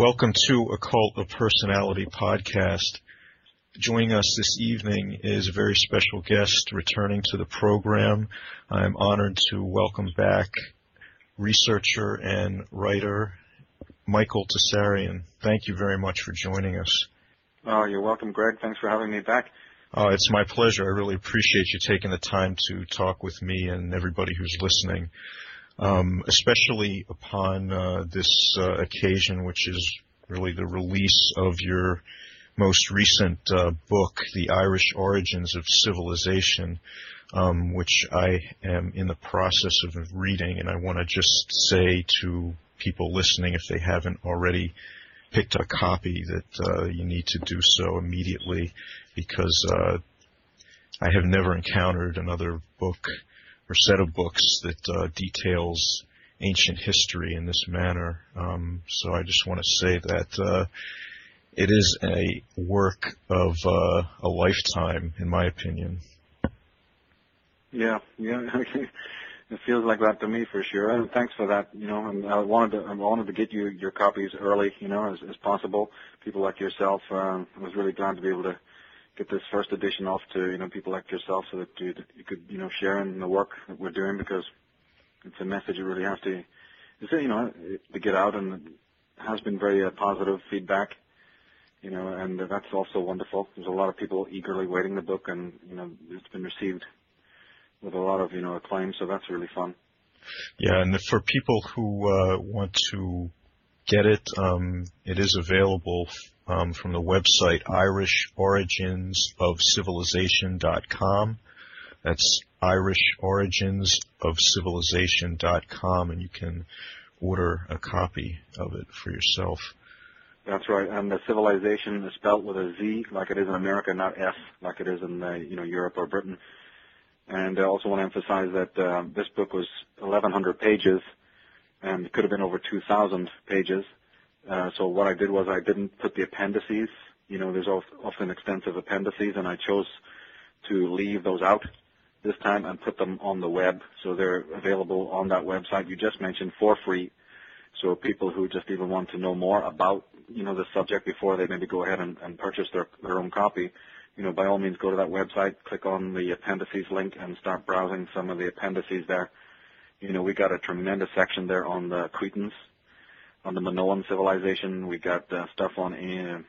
Welcome to A Cult of Personality podcast. Joining us this evening is a very special guest returning to the program. I'm honored to welcome back researcher and writer Michael Tsarion. Thank you very much for joining us. Oh, you're welcome, Greg. Thanks for having me back. It's my pleasure. I really appreciate you taking the time to talk with me and everybody who's listening. Especially upon this occasion, which is really the release of your most recent book, The Irish Origins of Civilization, which I am in the process of reading. And I want to just say to people listening, if they haven't already picked a copy, that you need to do so immediately, because I have never encountered another book or set of books that details ancient history in this manner. So I just want to say that it is a work of a lifetime, in my opinion. Yeah, it feels like that to me for sure. And thanks for that. And I wanted to get you your copies early, as possible. People like yourself. I was really glad to be able to get this first edition off to, people like yourself, so that you could, share in the work that we're doing, because it's a message that really has to get out, and it has been very positive feedback, and that's also wonderful. There's a lot of people eagerly waiting the book, and, it's been received with a lot of, acclaim, so that's really fun. Yeah, and for people who want to get it, it is available from the website irishoriginsofcivilization.com. That's irishoriginsofcivilization.com, and you can order a copy of it for yourself. That's right, and the civilization is spelled with a Z, like it is in America, not S, like it is in Europe or Britain. And I also want to emphasize that this book was 1,100 pages, and it could have been over 2,000 pages. So what I did was I didn't put the appendices. There's often extensive appendices, and I chose to leave those out this time and put them on the web. So they're available on that website you just mentioned for free. So people who just even want to know more about, the subject before they maybe go ahead and purchase their own copy, by all means go to that website, click on the appendices link, and start browsing some of the appendices there. We got a tremendous section there on the Cretans, on the Minoan civilization. We got stuff on,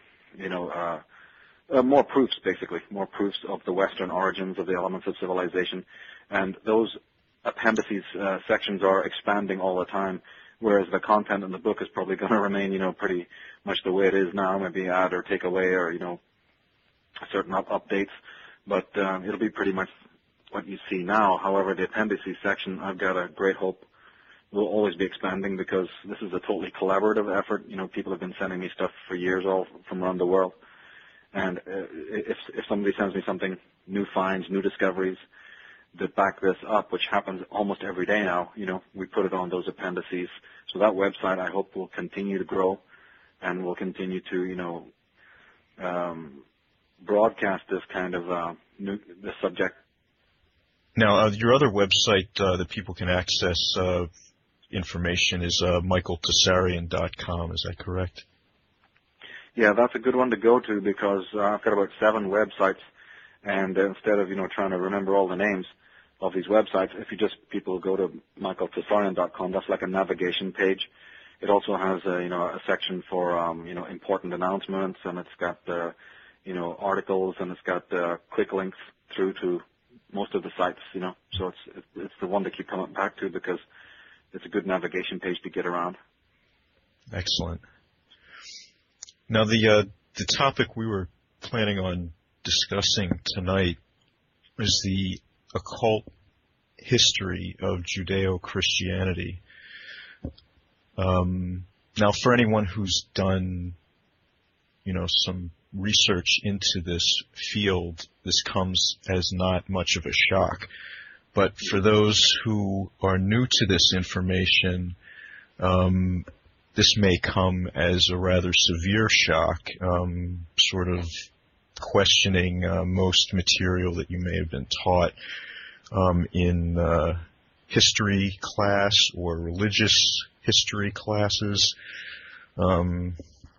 more proofs, basically, more proofs of the Western origins of the elements of civilization. And those appendices sections are expanding all the time, whereas the content in the book is probably going to remain, pretty much the way it is now, maybe add or take away or, certain updates. But it'll be pretty much what you see now. However, the appendices section, I've got a great hope will always be expanding, because this is a totally collaborative effort. People have been sending me stuff for years, all from around the world. And if somebody sends me something, new finds, new discoveries that back this up, which happens almost every day now, we put it on those appendices. So that website, I hope, will continue to grow, and will continue to, broadcast this kind of this subject. Now, your other website that people can access information is michaeltsarion.com. Is that correct? Yeah, that's a good one to go to, because I've got about 7 websites, and instead of trying to remember all the names of these websites, if people go to michaeltsarion.com, that's like a navigation page. It also has a section for important announcements, and it's got articles, and it's got quick links through to most of the sites. So it's the one to keep coming back to, because it's a good navigation page to get around. Excellent. Now, the topic we were planning on discussing tonight is the occult history of Judeo-Christianity. Now, for anyone who's done, some research into this field, this comes as not much of a shock. But for those who are new to this information, this may come as a rather severe shock, sort of questioning most material that you may have been taught in history class or religious history classes.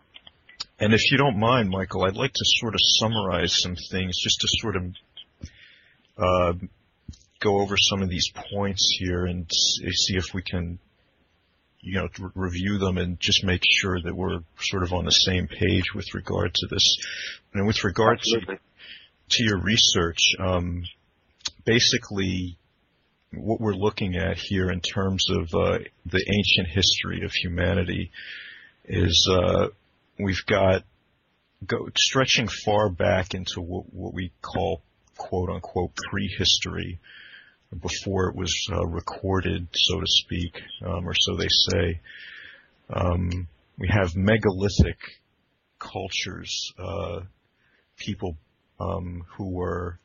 And if you don't mind, Michael, I'd like to sort of summarize some things just to sort of go over some of these points here and see if we can, review them and just make sure that we're sort of on the same page with regard to this. And with regard to your research, basically what we're looking at here in terms of the ancient history of humanity is we've got stretching far back into what we call quote-unquote prehistory, before it was recorded, so to speak, or so they say. We have megalithic cultures, people who were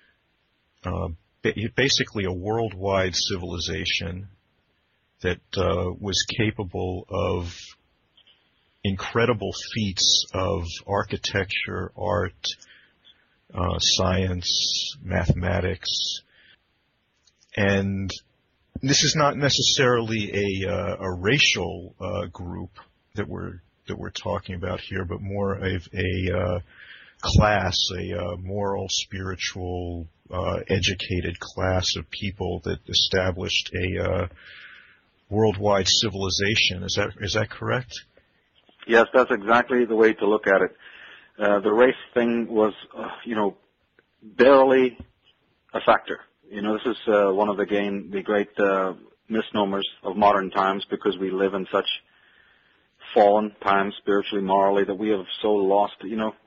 basically a worldwide civilization that was capable of incredible feats of architecture, art, science, mathematics. And this is not necessarily a racial group that we're talking about here, but more of a class, a moral, spiritual, educated class of people that established a worldwide civilization. Is that correct? Yes, that's exactly the way to look at it. The race thing was, barely a factor. This is one of the great misnomers of modern times, because we live in such fallen times, spiritually, morally, that we have so lost,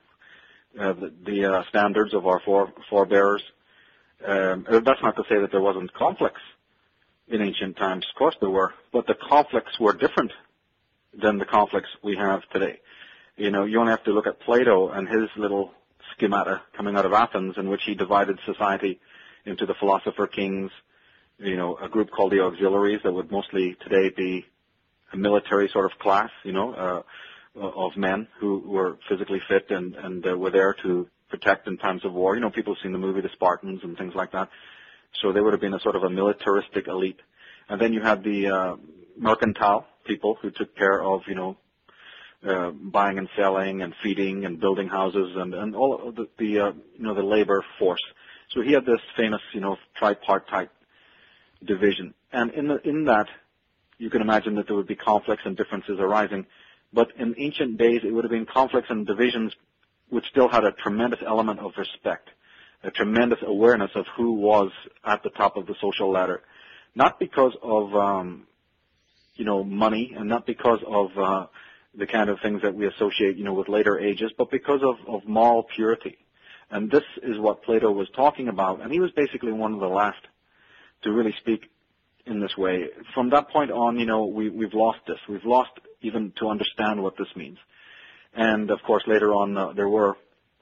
the standards of our forebears. That's not to say that there wasn't conflicts in ancient times. Of course there were, but the conflicts were different than the conflicts we have today. You only have to look at Plato and his little schemata coming out of Athens, in which he divided society into the philosopher kings, a group called the auxiliaries that would mostly today be a military sort of class, of men who were physically fit and were there to protect in times of war. People have seen the movie The Spartans and things like that. So they would have been a sort of a militaristic elite. And then you had the mercantile people who took care of, buying and selling and feeding and building houses and all of the labor force. So he had this famous, tripartite division. And in that, you can imagine that there would be conflicts and differences arising. But in ancient days, it would have been conflicts and divisions which still had a tremendous element of respect, a tremendous awareness of who was at the top of the social ladder. Not because of, money, and not because of the kind of things that we associate, with later ages, but because of moral purity. And this is what Plato was talking about, and he was basically one of the last to really speak in this way. From that point on, we've lost this. We've lost even to understand what this means. And, of course, later on, there were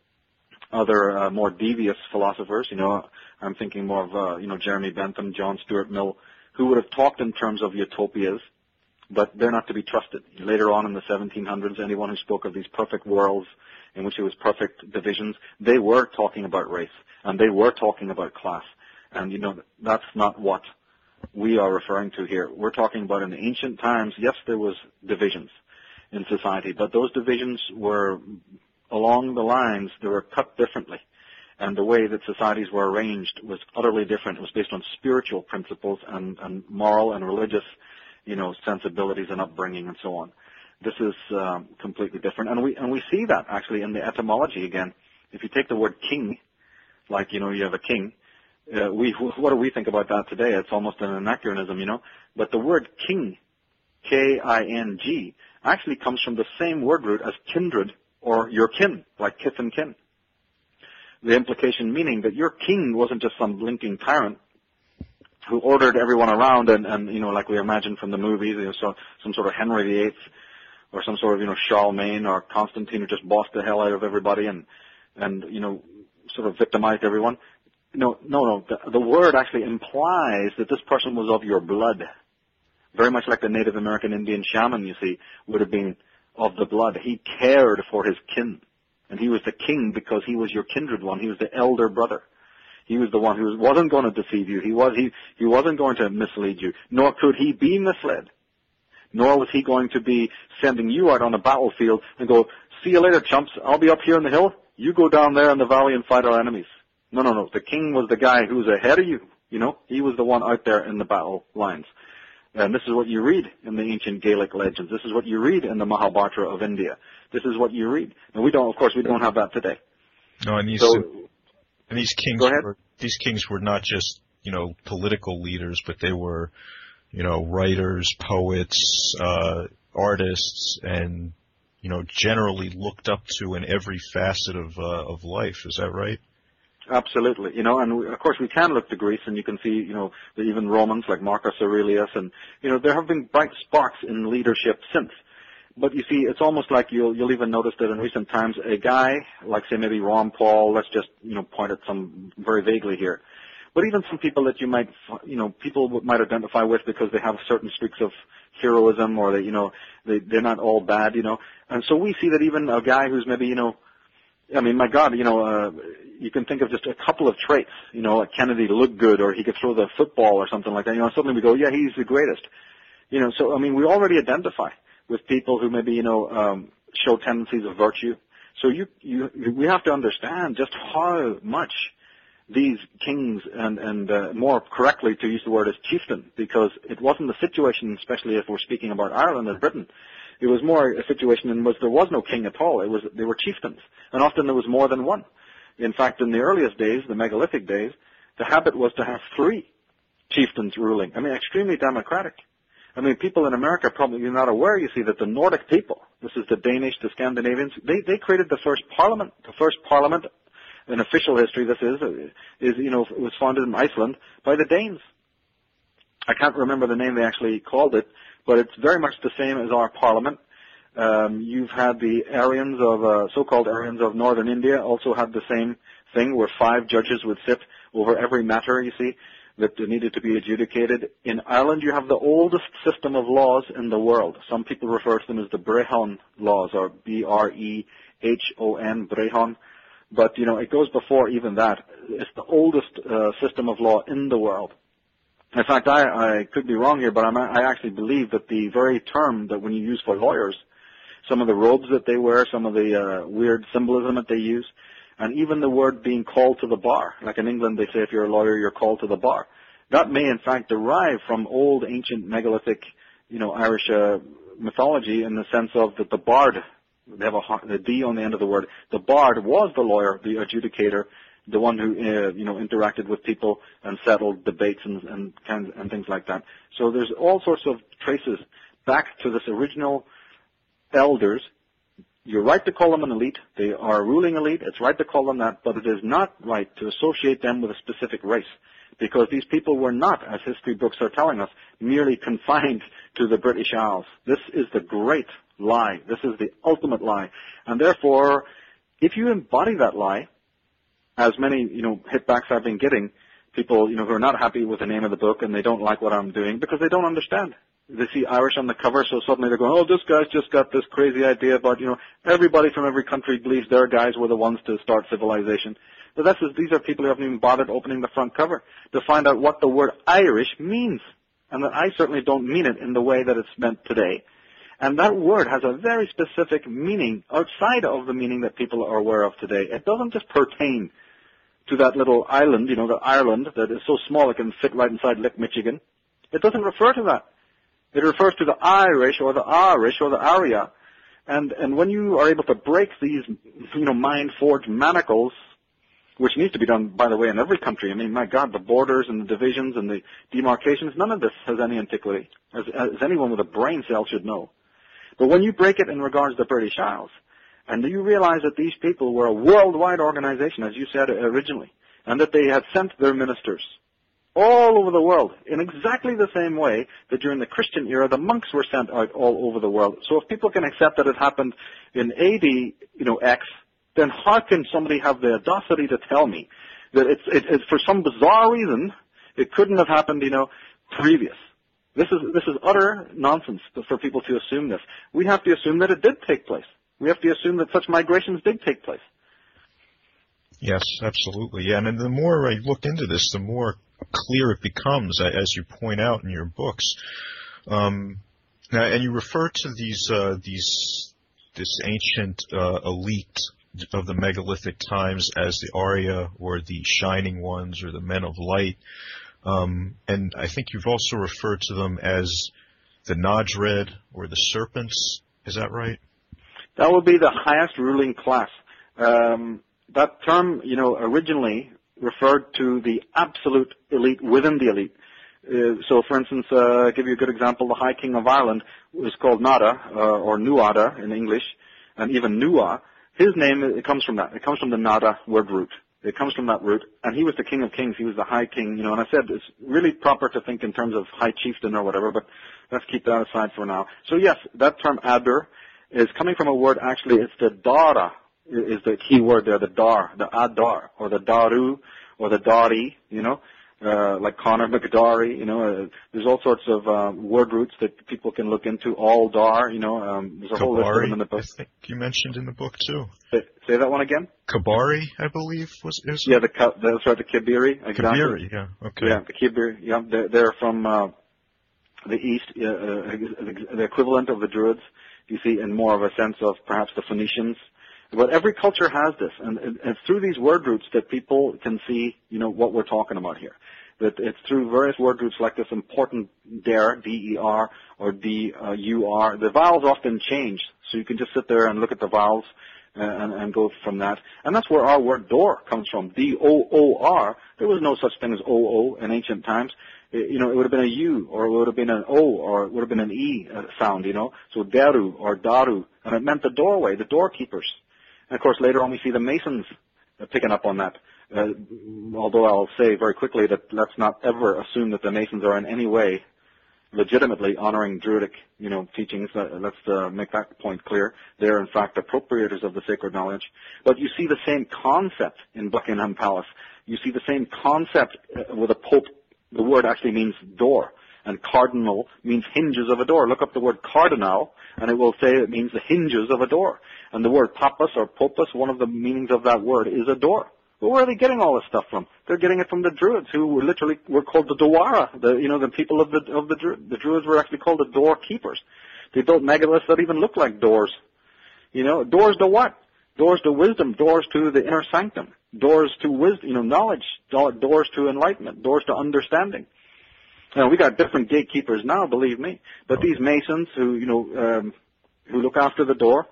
other more devious philosophers. I'm thinking more of, Jeremy Bentham, John Stuart Mill, who would have talked in terms of utopias, but they're not to be trusted. Later on in the 1700s, anyone who spoke of these perfect worlds in which it was perfect divisions, they were talking about race, and they were talking about class. And, that's not what we are referring to here. We're talking about in ancient times, yes, there was divisions in society, but those divisions were along the lines, they were cut differently. And the way that societies were arranged was utterly different. It was based on spiritual principles and moral and religious, sensibilities and upbringing and so on. This is completely different. And we see that actually in the etymology again. If you take the word king, like, you have a king, what do we think about that today? It's almost an anachronism, But the word king, K-I-N-G, actually comes from the same word root as kindred or your kin, like kith and kin. The implication meaning that your king wasn't just some blinking tyrant who ordered everyone around and like we imagine from the movies, so some sort of Henry VIII or some sort of, Charlemagne or Constantine who just bossed the hell out of everybody and sort of victimized everyone. No. The word actually implies that this person was of your blood. Very much like the Native American Indian shaman, you see, would have been of the blood. He cared for his kin. And he was the king because he was your kindred one. He was the elder brother. He was the one who wasn't going to deceive you. He wasn't going to mislead you. Nor could he be misled. Nor was he going to be sending you out on a battlefield and go, see you later, chumps. I'll be up here in the hill. You go down there in the valley and fight our enemies. No. The king was the guy who was ahead of you. He was the one out there in the battle lines. And this is what you read in the ancient Gaelic legends. This is what you read in the Mahabharata of India. This is what you read. And we don't have that today. No, and these kings were not just, political leaders, but they were, writers, poets, artists, and, generally looked up to in every facet of life. Is that right? Absolutely. And of course we can look to Greece, and you can see, even Romans like Marcus Aurelius, and, there have been bright sparks in leadership since. But you see, it's almost like you'll even notice that in recent times, a guy, like say maybe Ron Paul, let's just, point at some very vaguely here. But even some people that people might identify with because they have certain streaks of heroism, or they're not all bad, And so we see that even a guy who's maybe, my God, you can think of just a couple of traits, like Kennedy looked good, or he could throw the football or something like that. Suddenly we go, yeah, he's the greatest. So, we already identify with people who maybe, show tendencies of virtue. So we have to understand just how much these kings and more correctly to use the word as chieftain, because it wasn't the situation, especially if we're speaking about Ireland and Britain. It was more a situation in which there was no king at all. They were chieftains, and often there was more than one. In fact, in the earliest days, the megalithic days, the habit was to have 3 chieftains ruling. Extremely democratic. People in America probably are not aware, you see, that the Nordic people, this is the Danish, the Scandinavians, they created the first parliament. The first parliament in official history, this it was founded in Iceland by the Danes. I can't remember the name they actually called it, but it's very much the same as our parliament. You've had the Aryans so-called Aryans of northern India also had the same thing, where 5 judges would sit over every matter, you see, that needed to be adjudicated. In Ireland, you have the oldest system of laws in the world. Some people refer to them as the Brehon laws, or Brehon, Brehon. But, it goes before even that. It's the oldest system of law in the world. In fact, I could be wrong here, but I actually believe that the very term that when you use for lawyers, some of the robes that they wear, some of the weird symbolism that they use, and even the word being called to the bar. Like in England, they say if you're a lawyer, you're called to the bar. That may, in fact, derive from old, ancient, megalithic, Irish mythology, in the sense of that the bard, they have the D on the end of the word, the bard was the lawyer, the adjudicator, the one who, interacted with people and settled debates and things like that. So there's all sorts of traces back to this original elders. You're right to call them an elite. They are a ruling elite. It's right to call them that, but it is not right to associate them with a specific race, because these people were not, as history books are telling us, merely confined to the British Isles. This is the great lie. This is the ultimate lie. And therefore, if you embody that lie, as many, hitbacks I've been getting, people, who are not happy with the name of the book and they don't like what I'm doing because they don't understand. They see Irish on the cover, so suddenly they're going, oh, this guy's just got this crazy idea about, everybody from every country believes their guys were the ones to start civilization. But these are people who haven't even bothered opening the front cover to find out what the word Irish means. And that I certainly don't mean it in the way that it's meant today. And that word has a very specific meaning outside of the meaning that people are aware of today. It doesn't just pertain to that little island, the Ireland that is so small it can fit right inside Lake Michigan. It doesn't refer to that. It refers to the Irish or the Aria. And when you are able to break these, mind-forged manacles, which needs to be done, by the way, in every country. My God, the borders and the divisions and the demarcations, none of this has any antiquity, as anyone with a brain cell should know. But when you break it in regards to the British Isles, and you realize that these people were a worldwide organization, as you said originally, and that they had sent their ministers all over the world in exactly the same way that during the Christian era, the monks were sent out all over the world. So if people can accept that it happened in AD, X, then how can somebody have the audacity to tell me that it's for some bizarre reason it couldn't have happened, previous? This is utter nonsense for people to assume this. We have to assume that it did take place. We have to assume that such migrations did take place. Yes, absolutely. Yeah, and the more I look into this, the more clear it becomes, as you point out in your books. And you refer to these this ancient elite of the megalithic times as the Arya or the Shining Ones or the Men of Light. And I think you've also referred to them as the Nadred or the Serpents. Is that right? That would be the highest ruling class. That term, originally referred to the absolute elite within the elite. So, for instance, I'll give you a good example. The High King of Ireland was called Nada, or Nuada in English, and even Nua. His name, it comes from that. It comes from the Nada word root. It comes from that root, and he was the King of Kings. He was the High King, and I said it's really proper to think in terms of High Chieftain or whatever, but let's keep that aside for now. So, yes, that term Adur is coming from a word, actually, it's the Dara, is the key word there, the Dar, the Adar, or the Daru, or the Dari, like Conor McDarry, there's all sorts of word roots that people can look into. All Dar, there's a whole list of them in the book. I think you mentioned in the book too. Say that one again? Kabari, I believe, is yeah, that's right, the Kibiri. Exactly. Kibiri, yeah, okay. Yeah, the Kibiri, yeah, they're from the East, the equivalent of the Druids, you see, in more of a sense of perhaps the Phoenicians. But every culture has this, and it's through these word roots that people can see, what we're talking about here. That it's through various word roots like this important DER, D-E-R, or D-U-R. The vowels often change, so you can just sit there and look at the vowels and go from that. And that's where our word door comes from, D-O-O-R. There was no such thing as O-O in ancient times. It would have been a U, or it would have been an O, or it would have been an E sound, So Deru or Daru, and it meant the doorway, the doorkeepers. And of course, later on we see the Masons picking up on that. Although I'll say very quickly that let's not ever assume that the Masons are in any way legitimately honoring Druidic, teachings. Let's make that point clear. They're in fact appropriators of the sacred knowledge. But you see the same concept in Buckingham Palace. You see the same concept with a pope. The word actually means door, and cardinal means hinges of a door. Look up the word cardinal, and it will say it means the hinges of a door. And the word papus or popus, one of the meanings of that word is a door. Well, where are they getting all this stuff from? They're getting it from the Druids, who were called the Dwara. The people of the Druids. The Druids were actually called the doorkeepers. They built megaliths that even looked like doors. Doors to what? Doors to wisdom. Doors to the inner sanctum. Doors to wisdom, knowledge. Doors to enlightenment. Doors to understanding. Now, we got different gatekeepers now, believe me. But these Masons who look after the door,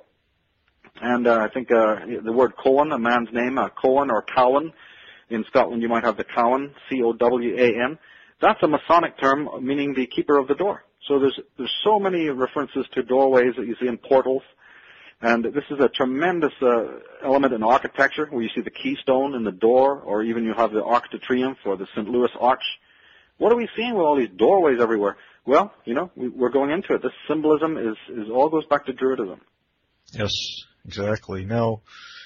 and I think the word Cowan, a man's name, Cowan or Cowan. In Scotland, you might have the Cowan, C-O-W-A-N. That's a Masonic term meaning the keeper of the door. So there's so many references to doorways that you see in portals. And this is a tremendous element in architecture, where you see the keystone in the door, or even you have the Arc de Triomphe or the St. Louis Arch. What are we seeing with all these doorways everywhere? Well, we're going into it. This symbolism is all goes back to Druidism. Yes, exactly. Now,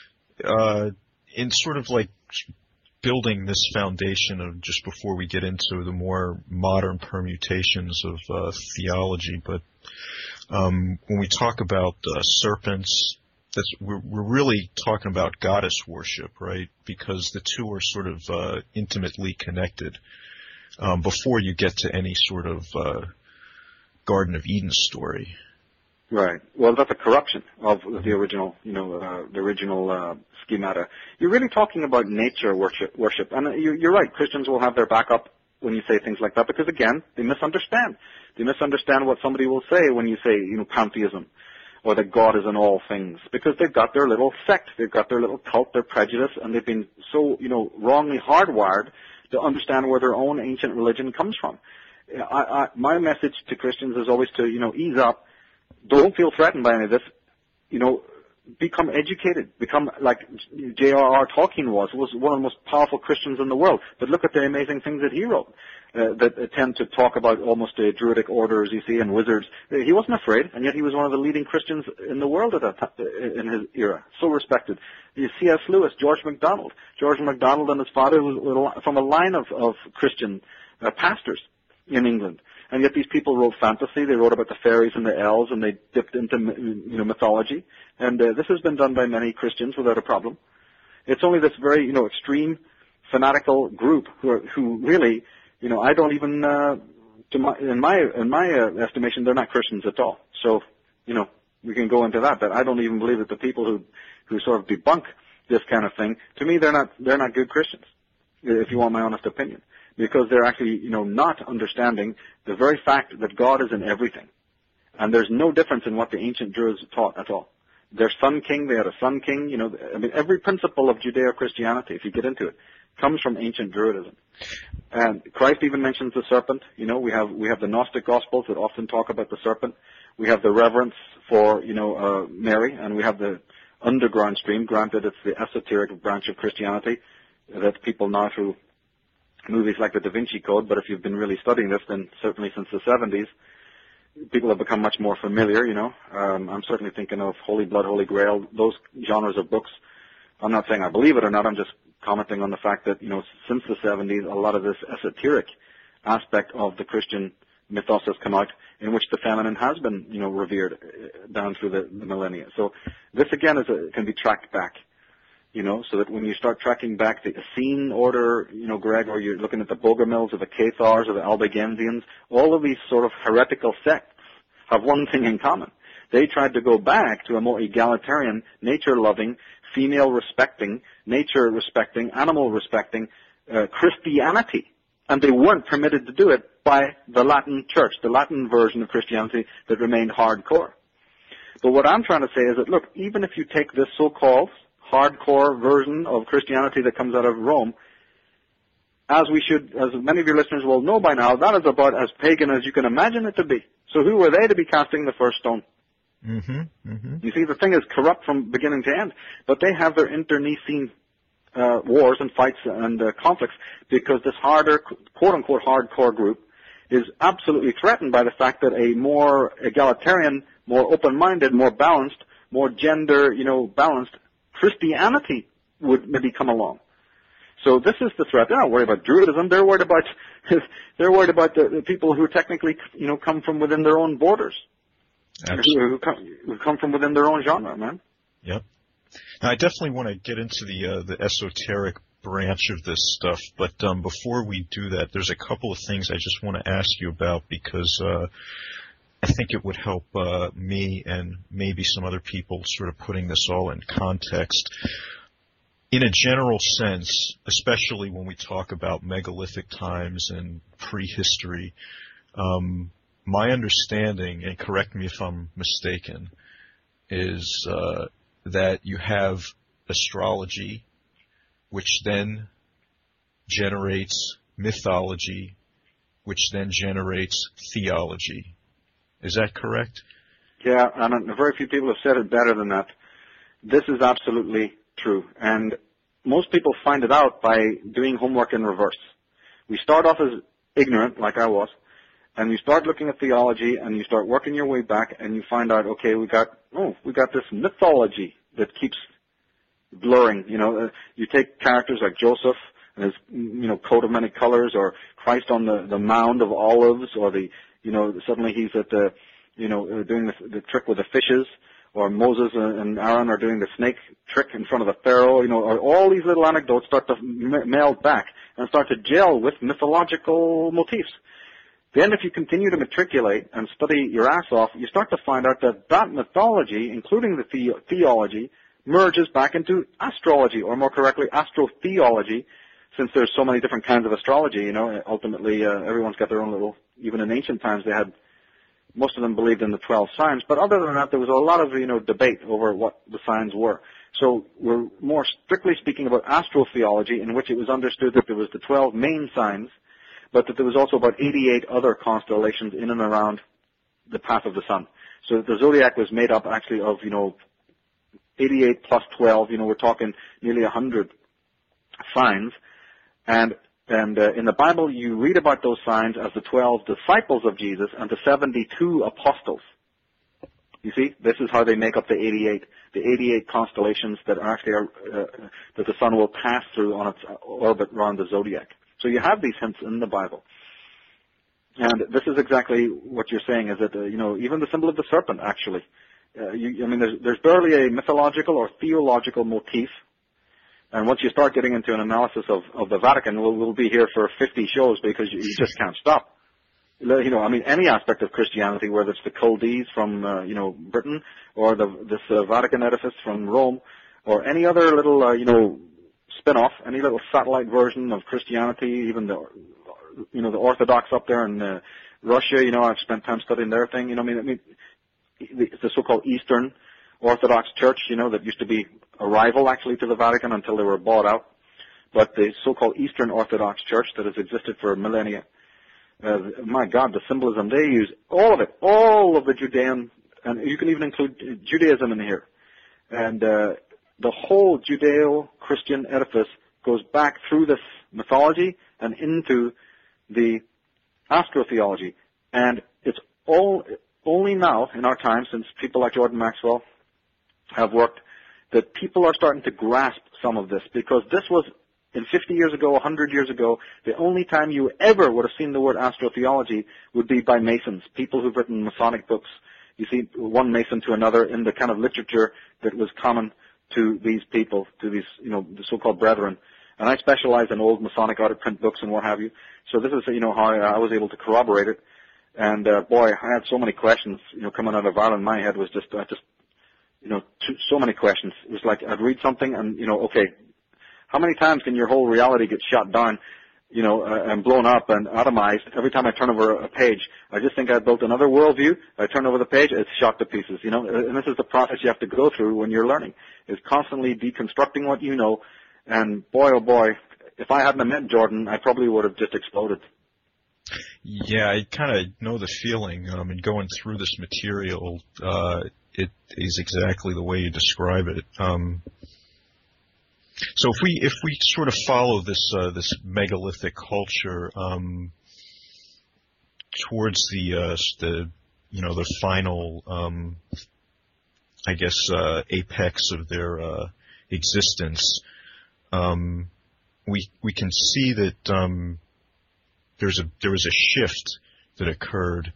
in sort of like building this foundation of, just before we get into the more modern permutations of theology, but when we talk about serpents, we're really talking about goddess worship, right? Because the two are sort of intimately connected before you get to any sort of Garden of Eden story. Right. Well, that's a corruption of the original, schemata. You're really talking about nature worship. And you're right. Christians will have their backup when you say things like that, because again, they misunderstand. They misunderstand what somebody will say when you say, pantheism, or that God is in all things, because they've got their little sect, they've got their little cult, their prejudice, and they've been so, wrongly hardwired to understand where their own ancient religion comes from. My message to Christians is always to, ease up. Don't feel threatened by any of this. Become educated. Become like J.R.R. Tolkien was one of the most powerful Christians in the world. But look at the amazing things that he wrote that tend to talk about almost Druidic orders, you see, and wizards. He wasn't afraid, and yet he was one of the leading Christians in the world at that in his era. So respected. C.S. Lewis, George MacDonald. George MacDonald and his father was from a line of Christian pastors in England. And yet these people wrote fantasy. They wrote about the fairies and the elves, and they dipped into mythology. And this has been done by many Christians without a problem. It's only this very extreme fanatical group who really I don't even in my estimation they're not Christians at all. So We can go into that. But I don't even believe that the people who sort of debunk this kind of thing, to me, they're not good Christians, if you want my honest opinion, because they're actually, not understanding the very fact that God is in everything. And there's no difference in what the ancient Druids taught at all. Their sun king, they had a sun king, every principle of Judeo-Christianity, if you get into it, comes from ancient Druidism. And Christ even mentions the serpent. We have the Gnostic Gospels that often talk about the serpent. We have the reverence for, Mary, and we have the underground stream. Granted, it's the esoteric branch of Christianity that people know through movies like the Da Vinci Code, but if you've been really studying this, then certainly since the 70s, people have become much more familiar, I'm certainly thinking of Holy Blood, Holy Grail, those genres of books. I'm not saying I believe it or not, I'm just commenting on the fact that, since the 70s, a lot of this esoteric aspect of the Christian mythos has come out, in which the feminine has been, revered down through the millennia. So this again can be tracked back, so that when you start tracking back the Essene order, Greg, or you're looking at the Bogomils or the Cathars or the Albigensians, all of these sort of heretical sects have one thing in common. They tried to go back to a more egalitarian, nature-loving, female-respecting, nature-respecting, animal-respecting Christianity. And they weren't permitted to do it by the Latin Church, the Latin version of Christianity that remained hardcore. But what I'm trying to say is that, look, even if you take this so-called hardcore version of Christianity that comes out of Rome, as many of your listeners will know by now, that is about as pagan as you can imagine it to be. So who were they to be casting the first stone? Mm-hmm. Mm-hmm. You see, the thing is corrupt from beginning to end, but they have their internecine wars and fights and conflicts because this harder, quote-unquote, hardcore group is absolutely threatened by the fact that a more egalitarian, more open-minded, more balanced, more gender, balanced Christianity would maybe come along. So this is the threat. They're not worried about Druidism. They're worried about the people who technically, come from within their own borders. Who come from within their own genre, man. Yep. Now, I definitely want to get into the esoteric branch of this stuff, but before we do that, there's a couple of things I just want to ask you about because I think it would help me and maybe some other people sort of putting this all in context. In a general sense, especially when we talk about megalithic times and prehistory, my understanding, and correct me if I'm mistaken, is that you have astrology, which then generates mythology, which then generates theology. Is that correct? Yeah, and very few people have said it better than that. This is absolutely true, and most people find it out by doing homework in reverse. We start off as ignorant, like I was, and you start looking at theology, and you start working your way back, and you find out, okay, we got this mythology that keeps blurring. You take characters like Joseph and his, coat of many colors, or Christ on the Mound of Olives, or suddenly he's at the, doing the trick with the fishes, or Moses and Aaron are doing the snake trick in front of the Pharaoh, or all these little anecdotes start to meld back and start to gel with mythological motifs. Then if you continue to matriculate and study your ass off, you start to find out that mythology, including the theology, merges back into astrology, or more correctly, astrotheology, since there's so many different kinds of astrology, ultimately everyone's got their own little, even in ancient times most of them believed in the 12 signs, but other than that there was a lot of, debate over what the signs were. So we're more strictly speaking about astrotheology, in which it was understood that there was the 12 main signs, but that there was also about 88 other constellations in and around the path of the sun. So the zodiac was made up actually of, 88 plus 12, we're talking nearly 100 signs. And in the Bible, you read about those signs as the 12 disciples of Jesus and the 72 apostles. You see, this is how they make up the 88 constellations that are actually that the sun will pass through on its orbit around the zodiac. So you have these hints in the Bible. And this is exactly what you're saying, is that, even the symbol of the serpent, actually. There's barely a mythological or theological motif. And once you start getting into an analysis of the Vatican, we'll be here for 50 shows because you just can't stop. any aspect of Christianity, whether it's the Chaldees from, Britain, or this Vatican edifice from Rome, or any other little, spin-off, any little satellite version of Christianity, even the Orthodox up there in Russia, I've spent time studying their thing, the so-called Eastern Orthodox Church, that used to be a rival actually to the Vatican until they were bought out. But the so-called Eastern Orthodox Church that has existed for millennia, my God, the symbolism they use, all of the Judean, and you can even include Judaism in here. And the whole Judeo-Christian edifice goes back through this mythology and into the astrotheology. And it's only now, in our time, since people like Jordan Maxwell have worked, that people are starting to grasp some of this, because this was, in 50 years ago, 100 years ago, the only time you ever would have seen the word astrotheology would be by Masons, people who've written Masonic books. You see one Mason to another in the kind of literature that was common to these people, to these, the so-called brethren. And I specialize in old Masonic out-of-print books and what have you. So this is, how I was able to corroborate it. And, boy, I had so many questions, coming out of Ireland. My head was just so many questions. It was like I'd read something and, okay, how many times can your whole reality get shot down, and blown up and atomized every time I turn over a page? I just think I built another worldview. I turn over the page, it's shot to pieces, And this is the process you have to go through when you're learning, is constantly deconstructing what you know. And boy, oh boy, if I hadn't met Jordan, I probably would have just exploded. Yeah, I kind of know the feeling. And going through this material, it is exactly the way you describe it. So if we sort of follow this megalithic culture towards the final apex of their existence, we can see that there was a shift that occurred,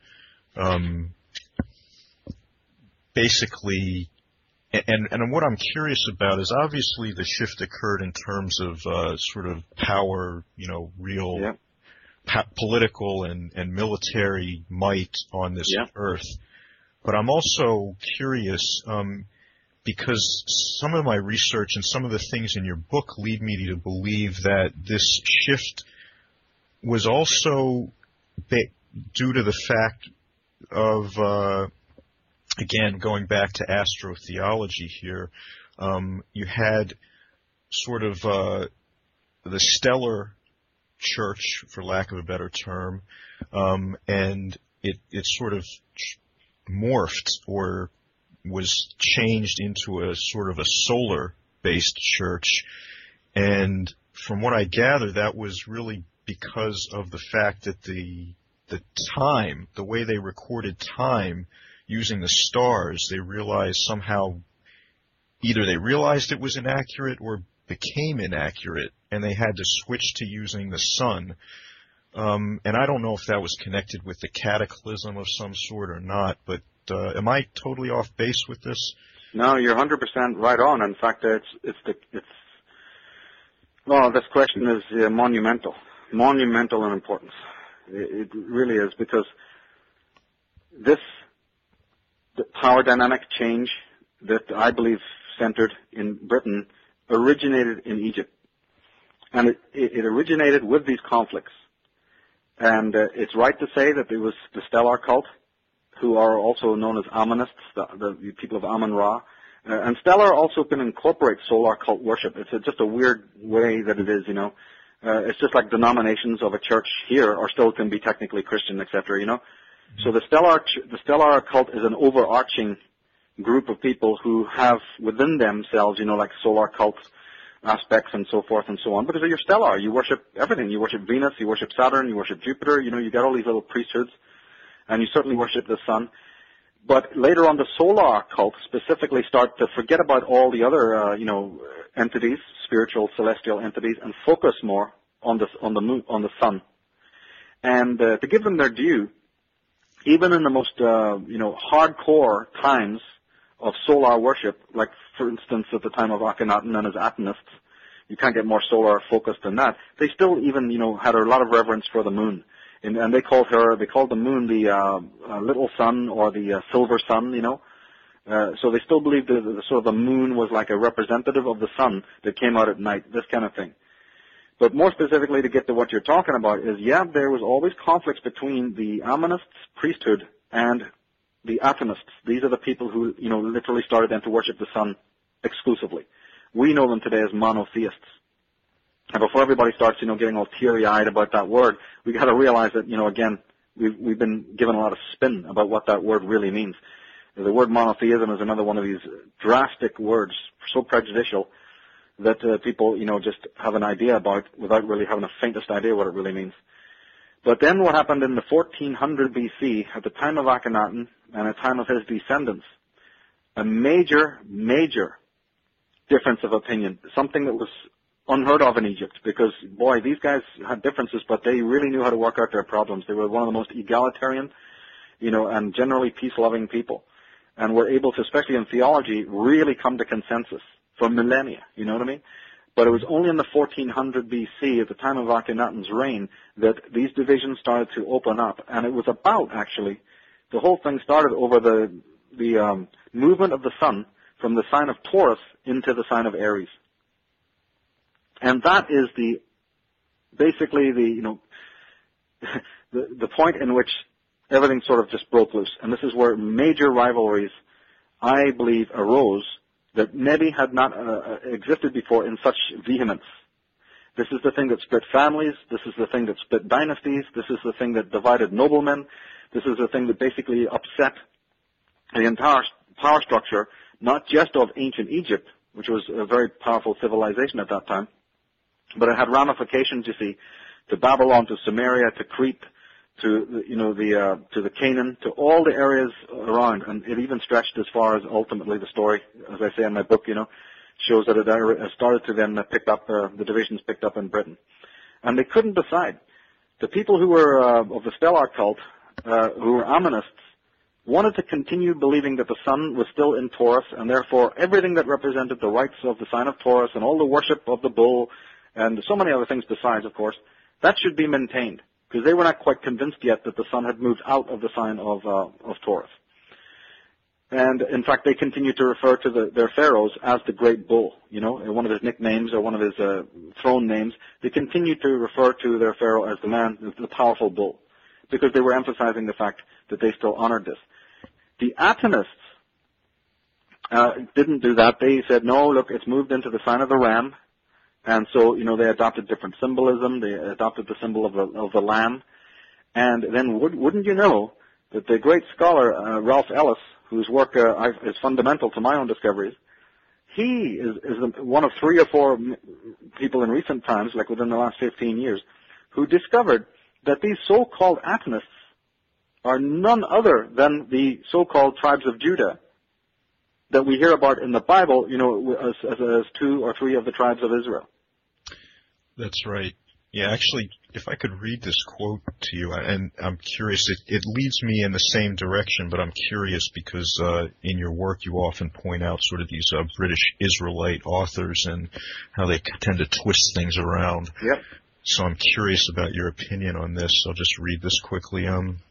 basically. And what I'm curious about is, obviously the shift occurred in terms of sort of power, real political and military might on this earth. But I'm also curious because some of my research and some of the things in your book lead me to believe that this shift was also due to the fact of again, going back to astrotheology here, you had sort of the stellar church, for lack of a better term, and it sort of morphed or was changed into a sort of a solar-based church. And from what I gather, that was really because of the fact that the time, the way they recorded time, using the stars, they realized somehow either they realized it was inaccurate or became inaccurate, and they had to switch to using the sun. And I don't know if that was connected with the cataclysm of some sort or not, but am I totally off base with this? No, you're 100% right on. In fact, this question is monumental in importance. It really is, because the power dynamic change that I believe centered in Britain originated in Egypt. And it originated with these conflicts. And it's right to say that it was the stellar cult, who are also known as Ammonists, the people of Amun-Ra. And stellar also can incorporate solar cult worship. It's just a weird way that it is, It's just like denominations of a church here are still can be technically Christian, etc., So the stellar cult is an overarching group of people who have within themselves, like solar cult aspects and so forth and so on. Because you're stellar, you worship everything. You worship Venus, you worship Saturn, you worship Jupiter. You got all these little priesthoods, and you certainly worship the sun. But later on, the solar cult specifically start to forget about all the other, entities, spiritual, celestial entities, and focus more on the moon, on the sun. And to give them their due, even in the most, hardcore times of solar worship, like, for instance, at the time of Akhenaten and his Atonists, you can't get more solar focused than that. They still even, had a lot of reverence for the moon. And they called the moon the little sun or the silver sun, So they still believed the sort of the moon was like a representative of the sun that came out at night, this kind of thing. But more specifically, to get to what you're talking about, is there was always conflicts between the Amonists priesthood and the Atonists. These are the people who, literally started then to worship the sun exclusively. We know them today as monotheists. And before everybody starts, getting all teary-eyed about that word, we got to realize that, again, we've been given a lot of spin about what that word really means. The word monotheism is another one of these drastic words, so prejudicial, that people, just have an idea about without really having the faintest idea what it really means. But then what happened in the 1400 BC, at the time of Akhenaten and the time of his descendants, a major difference of opinion, something that was unheard of in Egypt, because, boy, these guys had differences, but they really knew how to work out their problems. They were one of the most egalitarian, and generally peace-loving people, and were able to, especially in theology, really come to consensus for millennia, you know what I mean? But it was only in the 1400 BC, at the time of Akhenaten's reign, that these divisions started to open up. And it was about, actually, the whole thing started over the movement of the sun from the sign of Taurus into the sign of Aries. And that is basically the point in which everything sort of just broke loose. And this is where major rivalries, I believe, arose that maybe had not existed before in such vehemence. This is the thing that split families. This is the thing that split dynasties. This is the thing that divided noblemen. This is the thing that basically upset the entire power structure, not just of ancient Egypt, which was a very powerful civilization at that time, but it had ramifications, you see, to Babylon, to Samaria, to Crete, to the Canaan, to all the areas around, and it even stretched as far as ultimately the story, as I say in my book, shows that it started to then pick up, the divisions picked up in Britain. And they couldn't decide. The people who were of the stellar cult, who were Ammonists, wanted to continue believing that the sun was still in Taurus, and therefore everything that represented the rites of the sign of Taurus and all the worship of the bull, and so many other things besides, of course, that should be maintained, because they were not quite convinced yet that the sun had moved out of the sign of Taurus. And in fact, they continued to refer to their pharaohs as the Great Bull, one of his nicknames or one of his throne names. They continued to refer to their pharaoh as the powerful bull, because they were emphasizing the fact that they still honored this. The Atonists didn't do that. They said, no, look, it's moved into the sign of the ram. And so, they adopted different symbolism. They adopted the symbol of the lamb. And then wouldn't you know that the great scholar, Ralph Ellis, whose work is fundamental to my own discoveries, he is one of 3 or 4 people in recent times, like within the last 15 years, who discovered that these so-called Atonists are none other than the so-called tribes of Judah that we hear about in the Bible, as 2 or 3 of the tribes of Israel. That's right. Yeah, actually, if I could read this quote to you, and I'm curious, it leads me in the same direction, but I'm curious because in your work you often point out sort of these British Israelite authors and how they tend to twist things around. Yep. So I'm curious about your opinion on this. I'll just read this quickly.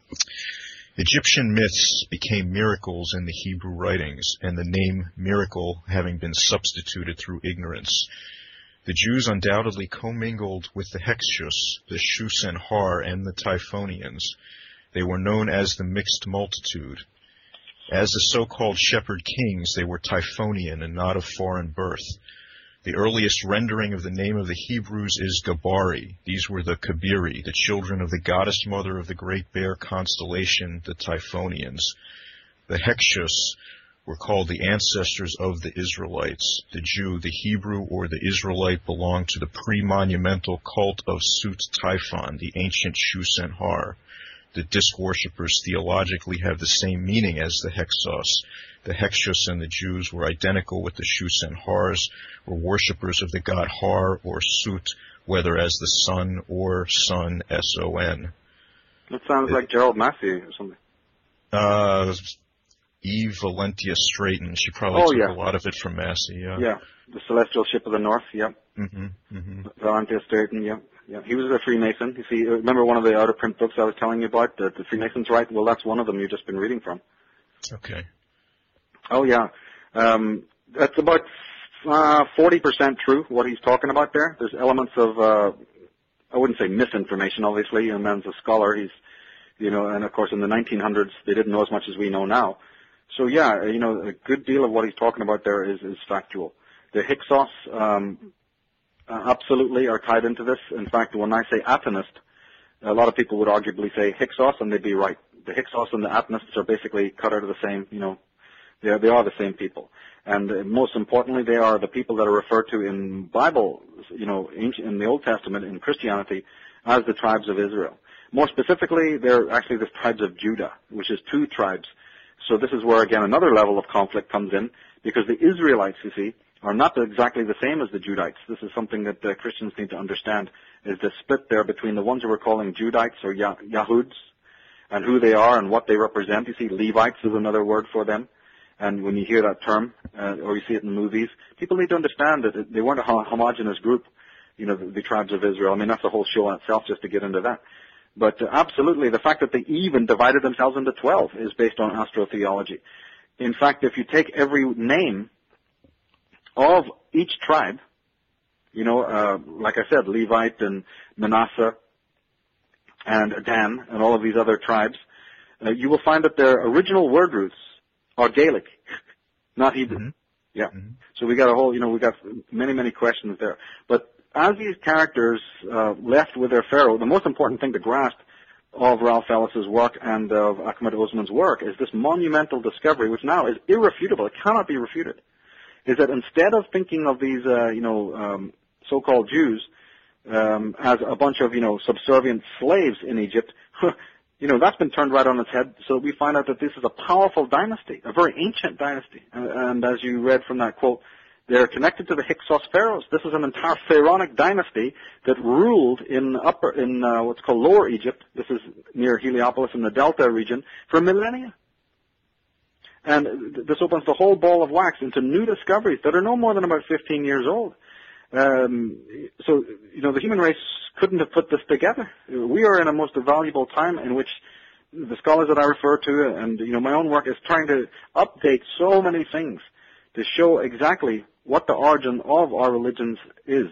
Egyptian myths became miracles in the Hebrew writings, and the name miracle having been substituted through ignorance. The Jews undoubtedly commingled with the Hyksos, the Shus-en-Har, and the Typhonians. They were known as the mixed multitude. As the so-called shepherd kings, they were Typhonian and not of foreign birth. The earliest rendering of the name of the Hebrews is Gabari. These were the Kabiri, the children of the goddess mother of the Great Bear constellation, the Typhonians. The Hyksos were called the ancestors of the Israelites. The Jew, the Hebrew, or the Israelite belonged to the pre-monumental cult of Sut Typhon, the ancient Shus-en-Har. The disk worshippers theologically have the same meaning as the Hyksos. The Hyksos and the Jews were identical with the Shus-en-Hars, were worshippers of the god Har or Sut, whether as the sun or sun, S-O-N. That sounds like Gerald Massey or something. Eve Valentia Straighton. She probably took a lot of it from Massey. Yeah, the Celestial Ship of the North. Yep. Mm-hmm. Mm-hmm. Valentia Straighton. Yep. Yeah, he was a Freemason. You see, remember one of the out-of-print books I was telling you about, the Freemasons, right? Well, that's one of them you've just been reading from. Okay. Oh, yeah. That's about 40% true, what he's talking about there. There's elements of, I wouldn't say misinformation, obviously. A man's a scholar. He's, and of course in the 1900s, they didn't know as much as we know now. So, yeah, a good deal of what he's talking about there is factual. The Hyksos, absolutely are tied into this. In fact, when I say Atenist, a lot of people would arguably say Hyksos, and they'd be right. The Hyksos and the Atenists are basically cut out of the same, they are the same people. And most importantly, they are the people that are referred to in Bible, in the Old Testament, in Christianity, as the tribes of Israel. More specifically, they're actually the tribes of Judah, which is 2 tribes. So this is where, again, another level of conflict comes in, because the Israelites, you see, are not exactly the same as the Judites. This is something that Christians need to understand, is the split there between the ones who we're calling Judites or Yahuds, and who they are and what they represent. You see, Levites is another word for them. And when you hear that term, or you see it in movies, people need to understand that they weren't a homogenous group, the tribes of Israel. I mean, that's a whole show in itself just to get into that. But absolutely, the fact that they even divided themselves into 12 is based on astrotheology. In fact, if you take every name of each tribe, like I said, Levite and Manasseh and Dan and all of these other tribes, you will find that their original word roots are Gaelic, not Hebrew. Mm-hmm. Yeah. Mm-hmm. So we got a whole, we got many, many questions there. But as these characters left with their pharaoh, the most important thing to grasp of Ralph Ellis's work and of Ahmed Osman's work is this monumental discovery, which now is irrefutable. It cannot be refuted. Is that instead of thinking of these, so-called Jews as a bunch of, subservient slaves in Egypt, that's been turned right on its head. So we find out that this is a powerful dynasty, a very ancient dynasty. And as you read from that quote, they're connected to the Hyksos pharaohs. This is an entire pharaonic dynasty that ruled in what's called Lower Egypt. This is near Heliopolis in the Delta region for millennia. And this opens the whole ball of wax into new discoveries that are no more than about 15 years old. So, the human race couldn't have put this together. We are in a most valuable time in which the scholars that I refer to and, my own work is trying to update so many things to show exactly what the origin of our religions is.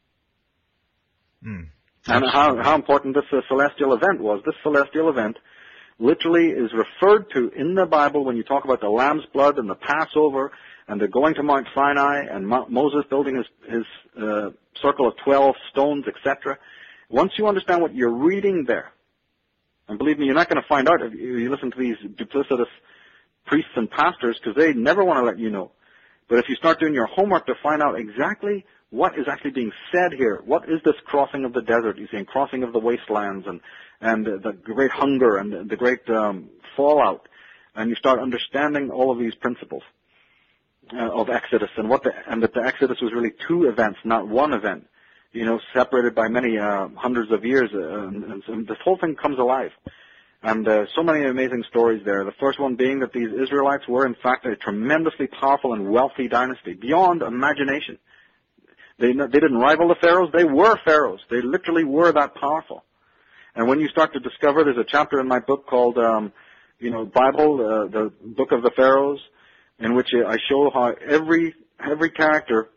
And how important this celestial event was. This celestial event literally is referred to in the Bible when you talk about the lamb's blood and the Passover and the going to Mount Sinai and Moses building his circle of 12 stones, etc. Once you understand what you're reading there, and believe me, you're not going to find out if you listen to these duplicitous priests and pastors, because they never want to let you know. But if you start doing your homework to find out exactly what is actually being said here, what is this crossing of the desert, you see, and crossing of the wastelands, and the great hunger and the great fallout, and you start understanding all of these principles of Exodus, and that the Exodus was really 2 events, not 1 event, separated by many hundreds of years, and this whole thing comes alive. And so many amazing stories there. The first one being that these Israelites were, in fact, a tremendously powerful and wealthy dynasty, beyond imagination. They didn't rival the pharaohs. They were pharaohs. They literally were that powerful. And when you start to discover, there's a chapter in my book called, Bible, the Book of the Pharaohs, in which I show how every character,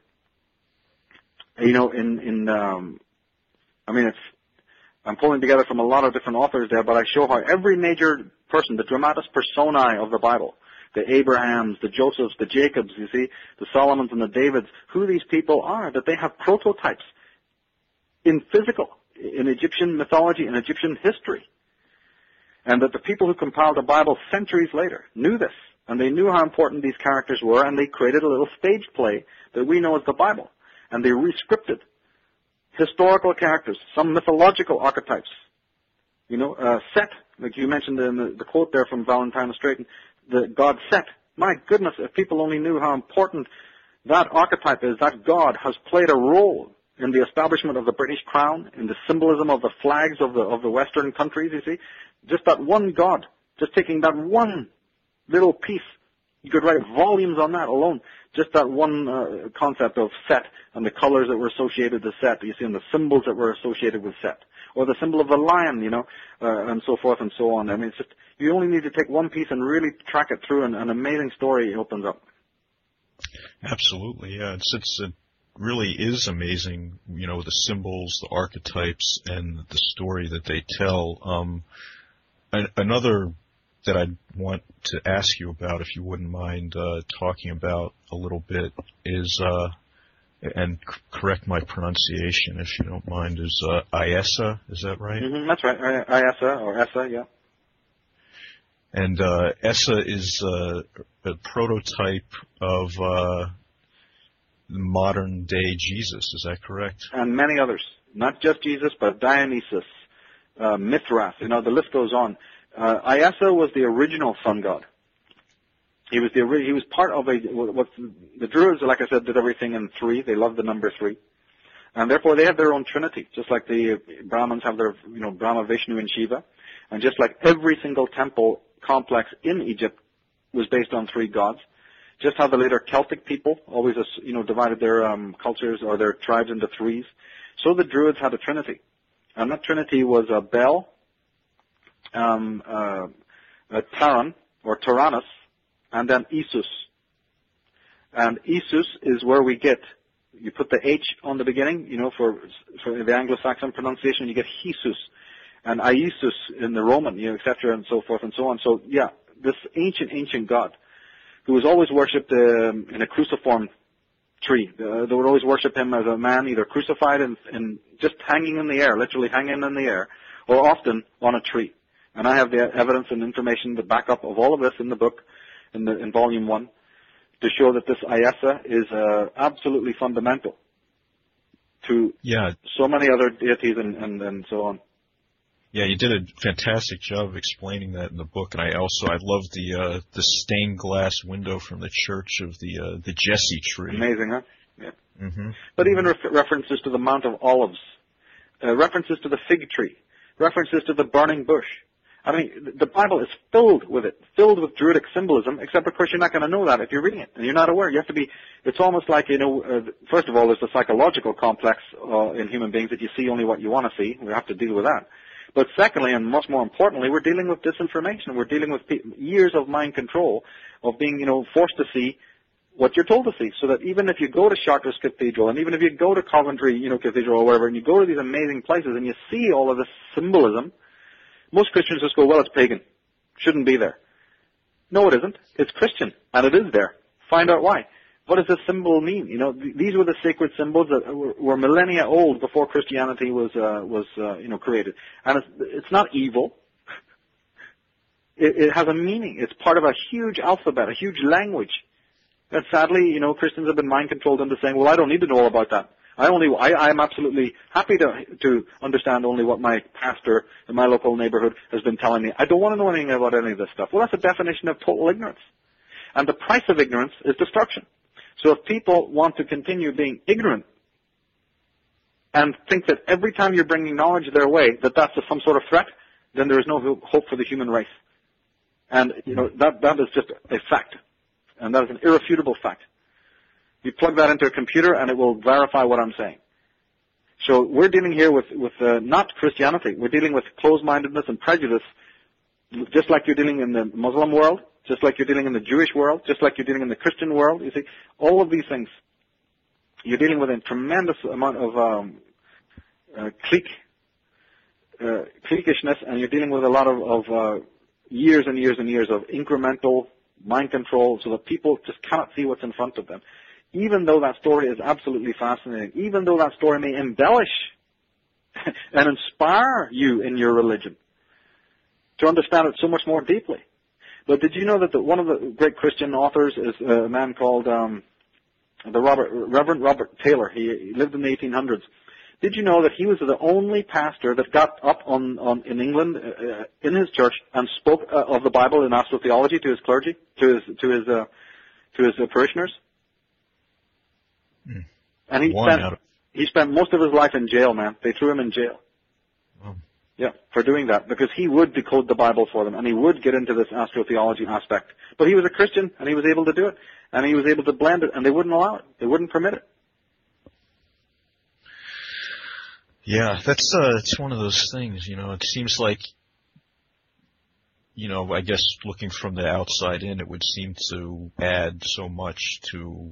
I'm pulling together from a lot of different authors there, but I show how every major person, the dramatis personae of the Bible, the Abrahams, the Josephs, the Jacobs, you see, the Solomons and the Davids, who these people are, that they have prototypes in Egyptian mythology and Egyptian history. And that the people who compiled the Bible centuries later knew this, and they knew how important these characters were, and they created a little stage play that we know as the Bible. And they rescripted historical characters, some mythological archetypes. Set, like you mentioned in the quote there from Valentine Straighten, the god Set. My goodness, if people only knew how important that archetype is, that god has played a role in the establishment of the British crown, in the symbolism of the flags of the Western countries, you see. Just that one god, just taking that one little piece You could write volumes on that alone. Just that one concept of Set and the colors that were associated with Set. You see, and the symbols that were associated with Set. Or the symbol of the lion, and so forth and so on. I mean, it's just, you only need to take one piece and really track it through, and an amazing story opens up. Absolutely, yeah. It really is amazing, the symbols, the archetypes, and the story that they tell. Another that I'd want to ask you about, if you wouldn't mind talking about a little bit, is, and correct my pronunciation if you don't mind, is Ayesa, is that right? Mm-hmm, that's right, Ayesa, or Essa, yeah. And Essa is a prototype of modern-day Jesus, is that correct? And many others. Not just Jesus, but Dionysus, Mithras, the list goes on. Ayesa was the original sun god. He was part of the Druids, like I said, did everything in 3. They loved the number 3. And therefore they have their own trinity, just like the Brahmins have their, Brahma, Vishnu, and Shiva. And just like every single temple complex in Egypt was based on 3 gods. Just how the later Celtic people always, divided their cultures or their tribes into 3s. So the Druids had a trinity. And that trinity was Bel, Taran, or Tyrannus, and then Isus. And Isus is where we get, you put the H on the beginning, for the Anglo-Saxon pronunciation, you get Jesus. And Iesus in the Roman, etc., and so forth and so on. So, yeah, this ancient God, who was always worshipped in a cruciform tree. They would always worship him as a man either crucified and just hanging in the air, literally hanging in the air, or often on a tree. And I have the evidence and information to back up of all of this in the book, in volume 1, to show that this Ayesa is absolutely fundamental to so many other deities and so on. Yeah, you did a fantastic job of explaining that in the book, and I love the stained glass window from the church of the Jesse tree. Amazing, huh? Yeah. Mm-hmm. But even references to the Mount of Olives, references to the fig tree, references to the burning bush. I mean, the Bible is filled with it, filled with Druidic symbolism, except of course you're not going to know that if you're reading it, and you're not aware. You have to be, it's almost like, first of all, there's the psychological complex in human beings that you see only what you want to see. We have to deal with that. But secondly, and much more importantly, we're dealing with disinformation. We're dealing with years of mind control, of being, forced to see what you're told to see. So that even if you go to Chartres Cathedral, and even if you go to Coventry, Cathedral or whatever, and you go to these amazing places and you see all of this symbolism, most Christians just go, well, it's pagan. Shouldn't be there. No, it isn't. It's Christian, and it is there. Find out why. What does this symbol mean? These were the sacred symbols that were millennia old before Christianity was created. And it's not evil. It has a meaning. It's part of a huge alphabet, a huge language. And sadly, Christians have been mind controlled into saying, well, I don't need to know all about that. I'm absolutely happy to understand only what my pastor in my local neighborhood has been telling me. I don't want to know anything about any of this stuff. Well, that's a definition of total ignorance. And the price of ignorance is destruction. So if people want to continue being ignorant and think that every time you're bringing knowledge their way, that's some sort of threat, then there is no hope for the human race. And, that is just a fact. And that is an irrefutable fact. You plug that into a computer and it will verify what I'm saying. So we're dealing here with not Christianity. We're dealing with closed-mindedness and prejudice, just like you're dealing in the Muslim world, just like you're dealing in the Jewish world, just like you're dealing in the Christian world. You see, all of these things, you're dealing with a tremendous amount of cliquishness, and you're dealing with a lot of years and years and years of incremental mind control, so that people just cannot see what's in front of them. Even though that story is absolutely fascinating, even though that story may embellish and inspire you in your religion to understand it so much more deeply. But did you know that one of the great Christian authors is a man called Reverend Robert Taylor? He lived in the 1800s. Did you know that he was the only pastor that got up in England in his church and spoke of the Bible in astrotheology to his clergy, to his parishioners? Mm. And he spent most of his life in jail, man. They threw him in jail. Oh. Yeah, for doing that, because he would decode the Bible for them, and he would get into this astrotheology aspect. But he was a Christian, and he was able to do it, and he was able to blend it, and they wouldn't allow it. They wouldn't permit it. Yeah, that's it's one of those things, you know. It seems like, you know, I guess looking from the outside in, it would seem to add so much to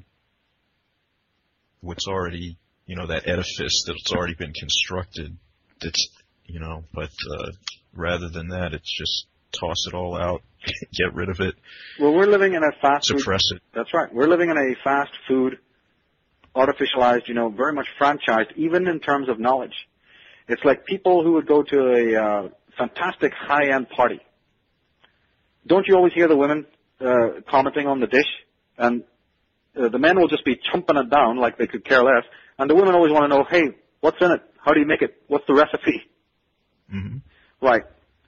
what's already, you know, that edifice that's already been constructed. That's, you know, but rather than that, it's just toss it all out, get rid of it. Well, we're living in a fast suppress food, it. That's right. We're living in a fast food, artificialized, you know, very much franchised, even in terms of knowledge. It's like people who would go to a fantastic high-end party. Don't you always hear the women commenting on the dish? And the men will just be chumping it down like they could care less. And the women always want to know, hey, what's in it? How do you make it? What's the recipe? Mm-hmm. Right.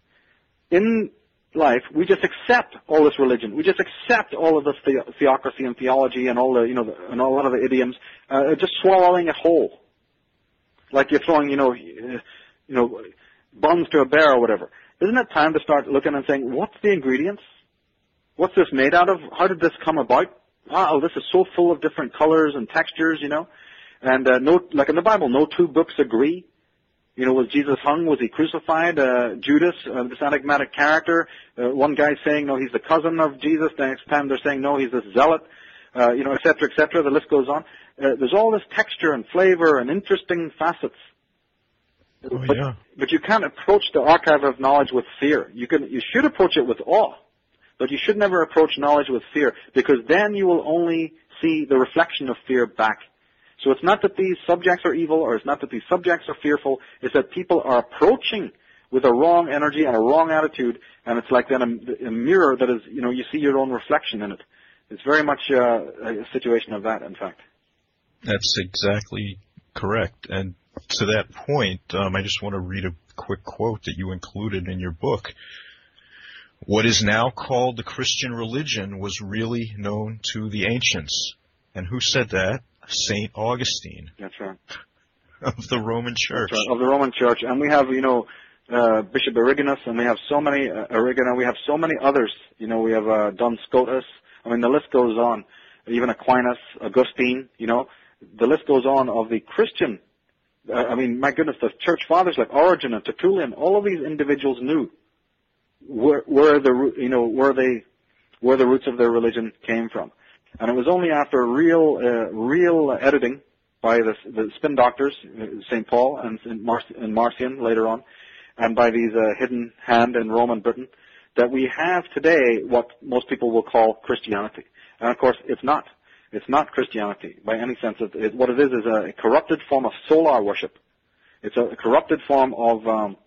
In life, we just accept all this religion. We just accept all of this theocracy and theology and all the, you know, and a lot of the idioms, just swallowing it whole. Like you're throwing, you know, buns to a bear or whatever. Isn't it time to start looking and saying, what's the ingredients? What's this made out of? How did this come about? Wow, this is so full of different colors and textures, you know. And like in the Bible, no two books agree. You know, was Jesus hung? Was he crucified? Judas, this enigmatic character. One guy's saying, no, he's the cousin of Jesus. The next time they're saying, no, he's this zealot. You know, et cetera, et cetera. The list goes on. There's all this texture and flavor and interesting facets. Oh, yeah. But you can't approach the archive of knowledge with fear. You should approach it with awe, but you should never approach knowledge with fear, because then you will only see the reflection of fear back. So it's not that these subjects are evil, or it's not that these subjects are fearful. It's that people are approaching with a wrong energy and a wrong attitude, and it's like then a mirror that is, you know, you see your own reflection in it. It's very much a situation of that, in fact. That's exactly correct. And to that point, I just want to read a quick quote that you included in your book. What is now called the Christian religion was really known to the ancients. And who said that? St. Augustine. That's right. Of the Roman Church. That's right, of the Roman Church. And we have, you know, Bishop Origenus, and we have so many, we have so many others. You know, we have Duns Scotus. I mean, the list goes on. Even Aquinas, Augustine, you know. The list goes on of the Christian. I mean, my goodness, the church fathers like Origen and Tertullian, all of these individuals knew where the roots of their religion came from. And it was only after real editing by the spin doctors, St. Paul and Marcion later on, and by these hidden hand in Roman Britain, that we have today what most people will call Christianity. And of course, it's not. It's not Christianity by any sense. What it is a corrupted form of solar worship. It's a corrupted form of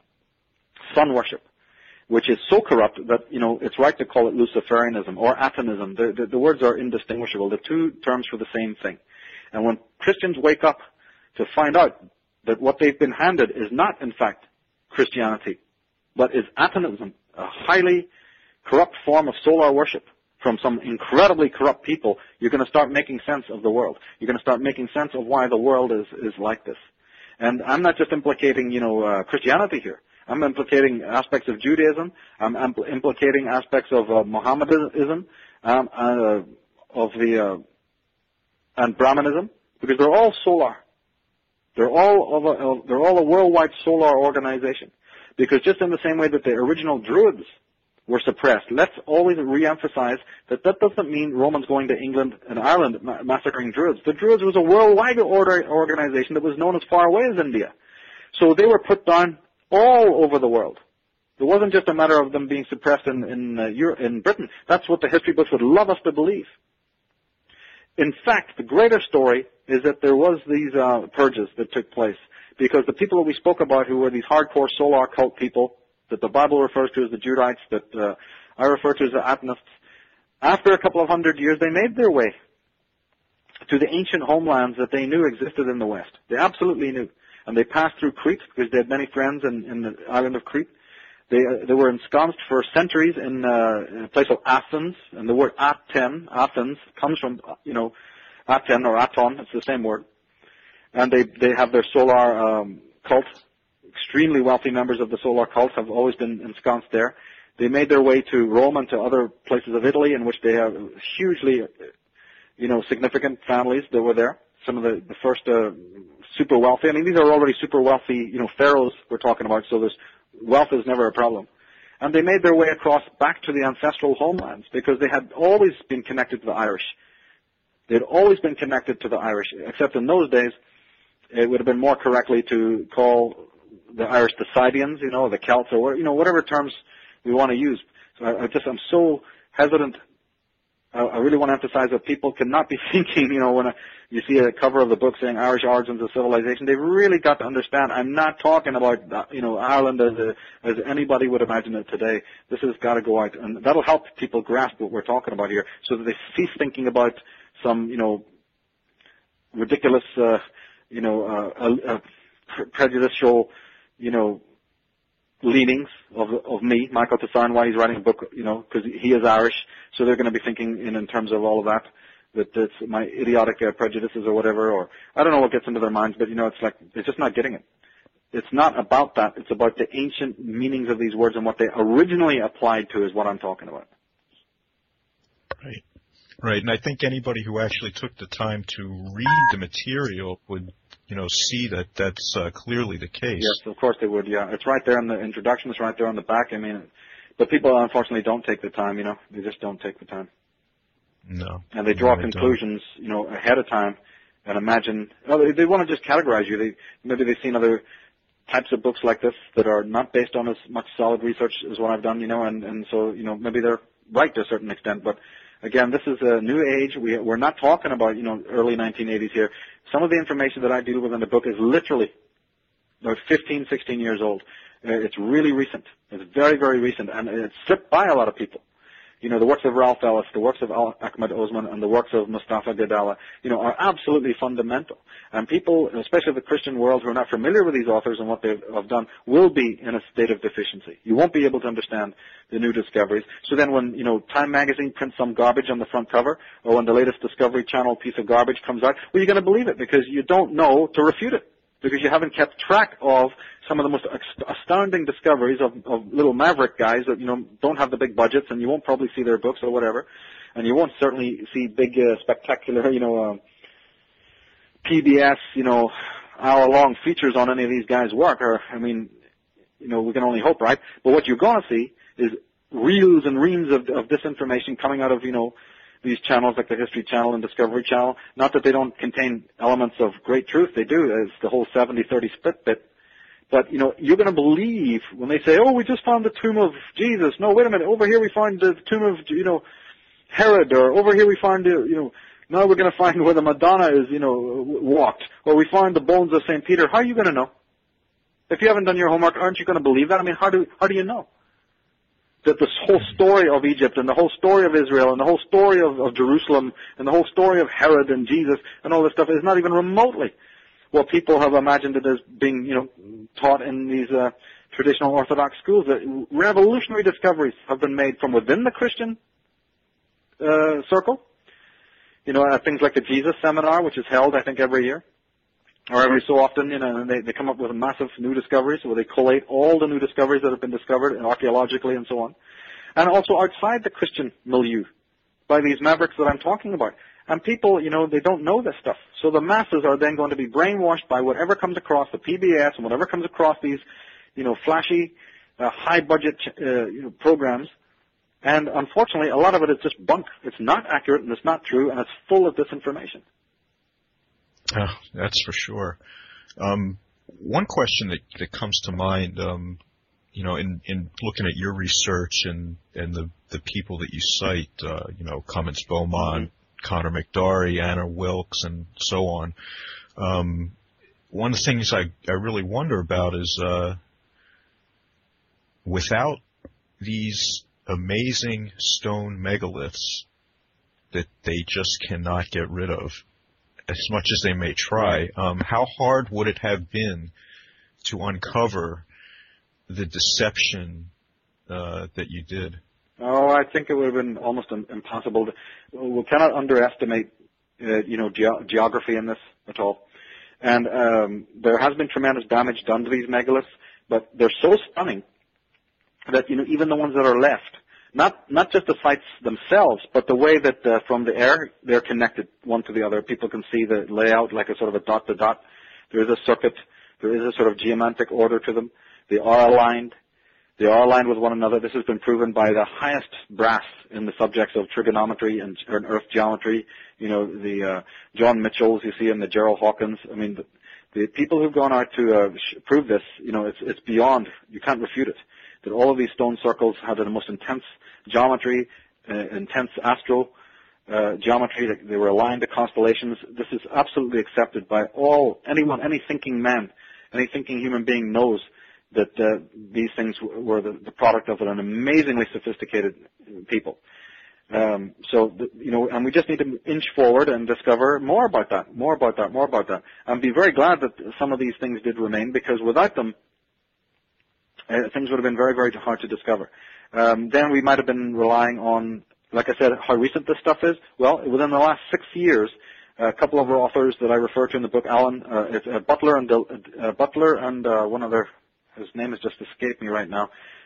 sun worship, which is so corrupt that, you know, it's right to call it Luciferianism or Atonism. The words are indistinguishable. They're two terms for the same thing. And when Christians wake up to find out that what they've been handed is not, in fact, Christianity, but is Atonism, a highly corrupt form of solar worship from some incredibly corrupt people, you're going to start making sense of the world. You're going to start making sense of why the world is like this. And I'm not just implicating, you know, Christianity here. I'm implicating aspects of Judaism. I'm implicating aspects of Mohammedanism, and Brahmanism, because they're all solar. They're all a worldwide solar organization. Because just in the same way that the original Druids were suppressed, let's always re-emphasize that doesn't mean Romans going to England and Ireland massacring Druids. The Druids was a worldwide organization that was known as far away as India. So they were put down all over the world. It wasn't just a matter of them being suppressed in Britain. That's what the history books would love us to believe. In fact, the greater story is that there was these purges that took place, because the people that we spoke about, who were these hardcore solar cult people that the Bible refers to as the Judites, that I refer to as the Atonists, after a couple of 100 years, they made their way to the ancient homelands that they knew existed in the West. They absolutely knew. And they passed through Crete, because they had many friends in the island of Crete. They were ensconced for centuries in a place of Athens, and the word Athens, comes from, you know, Aten or Aton, it's the same word. And they have their solar cult extremely wealthy members of the solar cult have always been ensconced there. They made their way to Rome and to other places of Italy in which they have hugely, significant families that were there. Some of the first super wealthy. I mean, these are already super wealthy, pharaohs we're talking about, so wealth is never a problem. And they made their way across back to the ancestral homelands because they had always been connected to the Irish. They had always been connected to the Irish, except in those days it would have been more correctly to call the Irish the Scythians, the Celts, or whatever terms we want to use. So I'm so hesitant. I really want to emphasize that people cannot be thinking, when you see a cover of the book saying Irish Origins of Civilization, they've really got to understand. I'm not talking about, Ireland as anybody would imagine it today. This has got to go out, and that'll help people grasp what we're talking about here, so that they cease thinking about some, ridiculous, prejudicial, leanings of me, Michael Tassan, why he's writing a book, because he is Irish, so they're going to be thinking in terms of all of that it's my idiotic prejudices or whatever, or I don't know what gets into their minds, but it's like they're just not getting it. It's not about that. It's about the ancient meanings of these words and what they originally applied to is what I'm talking about. Right. Right, and I think anybody who actually took the time to read the material would, see that that's clearly the case. Yes, of course they would, yeah. It's right there in the introduction, it's right there on the back. I mean, but people unfortunately don't take the time, They just don't take the time. No. And they draw conclusions, ahead of time and imagine, they want to just categorize you. Maybe they've seen other types of books like this that are not based on as much solid research as what I've done, and so, maybe they're right to a certain extent, but again, this is a new age. We're not talking about, early 1980s here. Some of the information that I deal with in the book is literally about 15, 16 years old. It's really recent. It's very, very recent, and it's slipped by a lot of people. The works of Ralph Ellis, the works of Ahmed Osman, and the works of Mustafa Gadala, are absolutely fundamental. And people, especially the Christian world, who are not familiar with these authors and what they have done, will be in a state of deficiency. You won't be able to understand the new discoveries. So then when, Time magazine prints some garbage on the front cover, or when the latest Discovery Channel piece of garbage comes out, well, you're going to believe it because you don't know to refute it, because you haven't kept track of some of the most astounding discoveries of little maverick guys that, don't have the big budgets, and you won't probably see their books or whatever, and you won't certainly see big, spectacular, PBS, hour-long features on any of these guys' work, we can only hope, right? But what you're going to see is reels and reams of disinformation coming out of, these channels like the History Channel and Discovery Channel. Not that they don't contain elements of great truth. They do. It's the whole 70-30 split bit. But, you're going to believe when they say, oh, we just found the tomb of Jesus. No, wait a minute. Over here we find the tomb of, Herod. Or over here we find, now we're going to find where the Madonna is, walked. Or we find the bones of St. Peter. How are you going to know? If you haven't done your homework, aren't you going to believe that? I mean, how do you know? That this whole story of Egypt and the whole story of Israel and the whole story of Jerusalem and the whole story of Herod and Jesus and all this stuff is not even remotely what people have imagined it as being, taught in these traditional Orthodox schools. That revolutionary discoveries have been made from within the Christian circle. Things like the Jesus Seminar, which is held, I think, every year. Or every so often, and they come up with a massive new discoveries where they collate all the new discoveries that have been discovered archaeologically and so on. And also outside the Christian milieu by these mavericks that I'm talking about. And people, they don't know this stuff. So the masses are then going to be brainwashed by whatever comes across the PBS and whatever comes across these, flashy, high-budget, programs. And unfortunately, a lot of it is just bunk. It's not accurate and it's not true and it's full of disinformation. Oh, that's for sure. One question that comes to mind, in looking at your research and the people that you cite, Cummins Beaumont, Connor McDaughry, Anna Wilkes, and so on. One of the things I really wonder about is, without these amazing stone megaliths that they just cannot get rid of, as much as they may try, how hard would it have been to uncover the deception that you did? Oh, I think it would have been almost impossible. We cannot underestimate, geography in this at all. And there has been tremendous damage done to these megaliths. but they're so stunning that, even the ones that are left, not just the sites themselves, but the way that from the air they're connected one to the other. People can see the layout like a sort of a dot to dot. There is a circuit. There is a sort of geometric order to them. They are aligned. They are aligned with one another. This has been proven by the highest brass in the subjects of trigonometry and earth geometry. The John Mitchells you see and the Gerald Hawkins. I mean, the people who've gone out to prove this, it's beyond, you can't refute it, that all of these stone circles have the most intense geometry, intense astro geometry. They were aligned to constellations. This is absolutely accepted by any thinking man, any thinking human being knows that these things were the product of an amazingly sophisticated people. And we just need to inch forward and discover more about that, and be very glad that some of these things did remain, because without them, things would have been very, very hard to discover. Then we might have been relying on, like I said, how recent this stuff is. Well, within the last 6 years, a couple of our authors that I refer to in the book, it's Butler and one other, his name has just escaped me right now,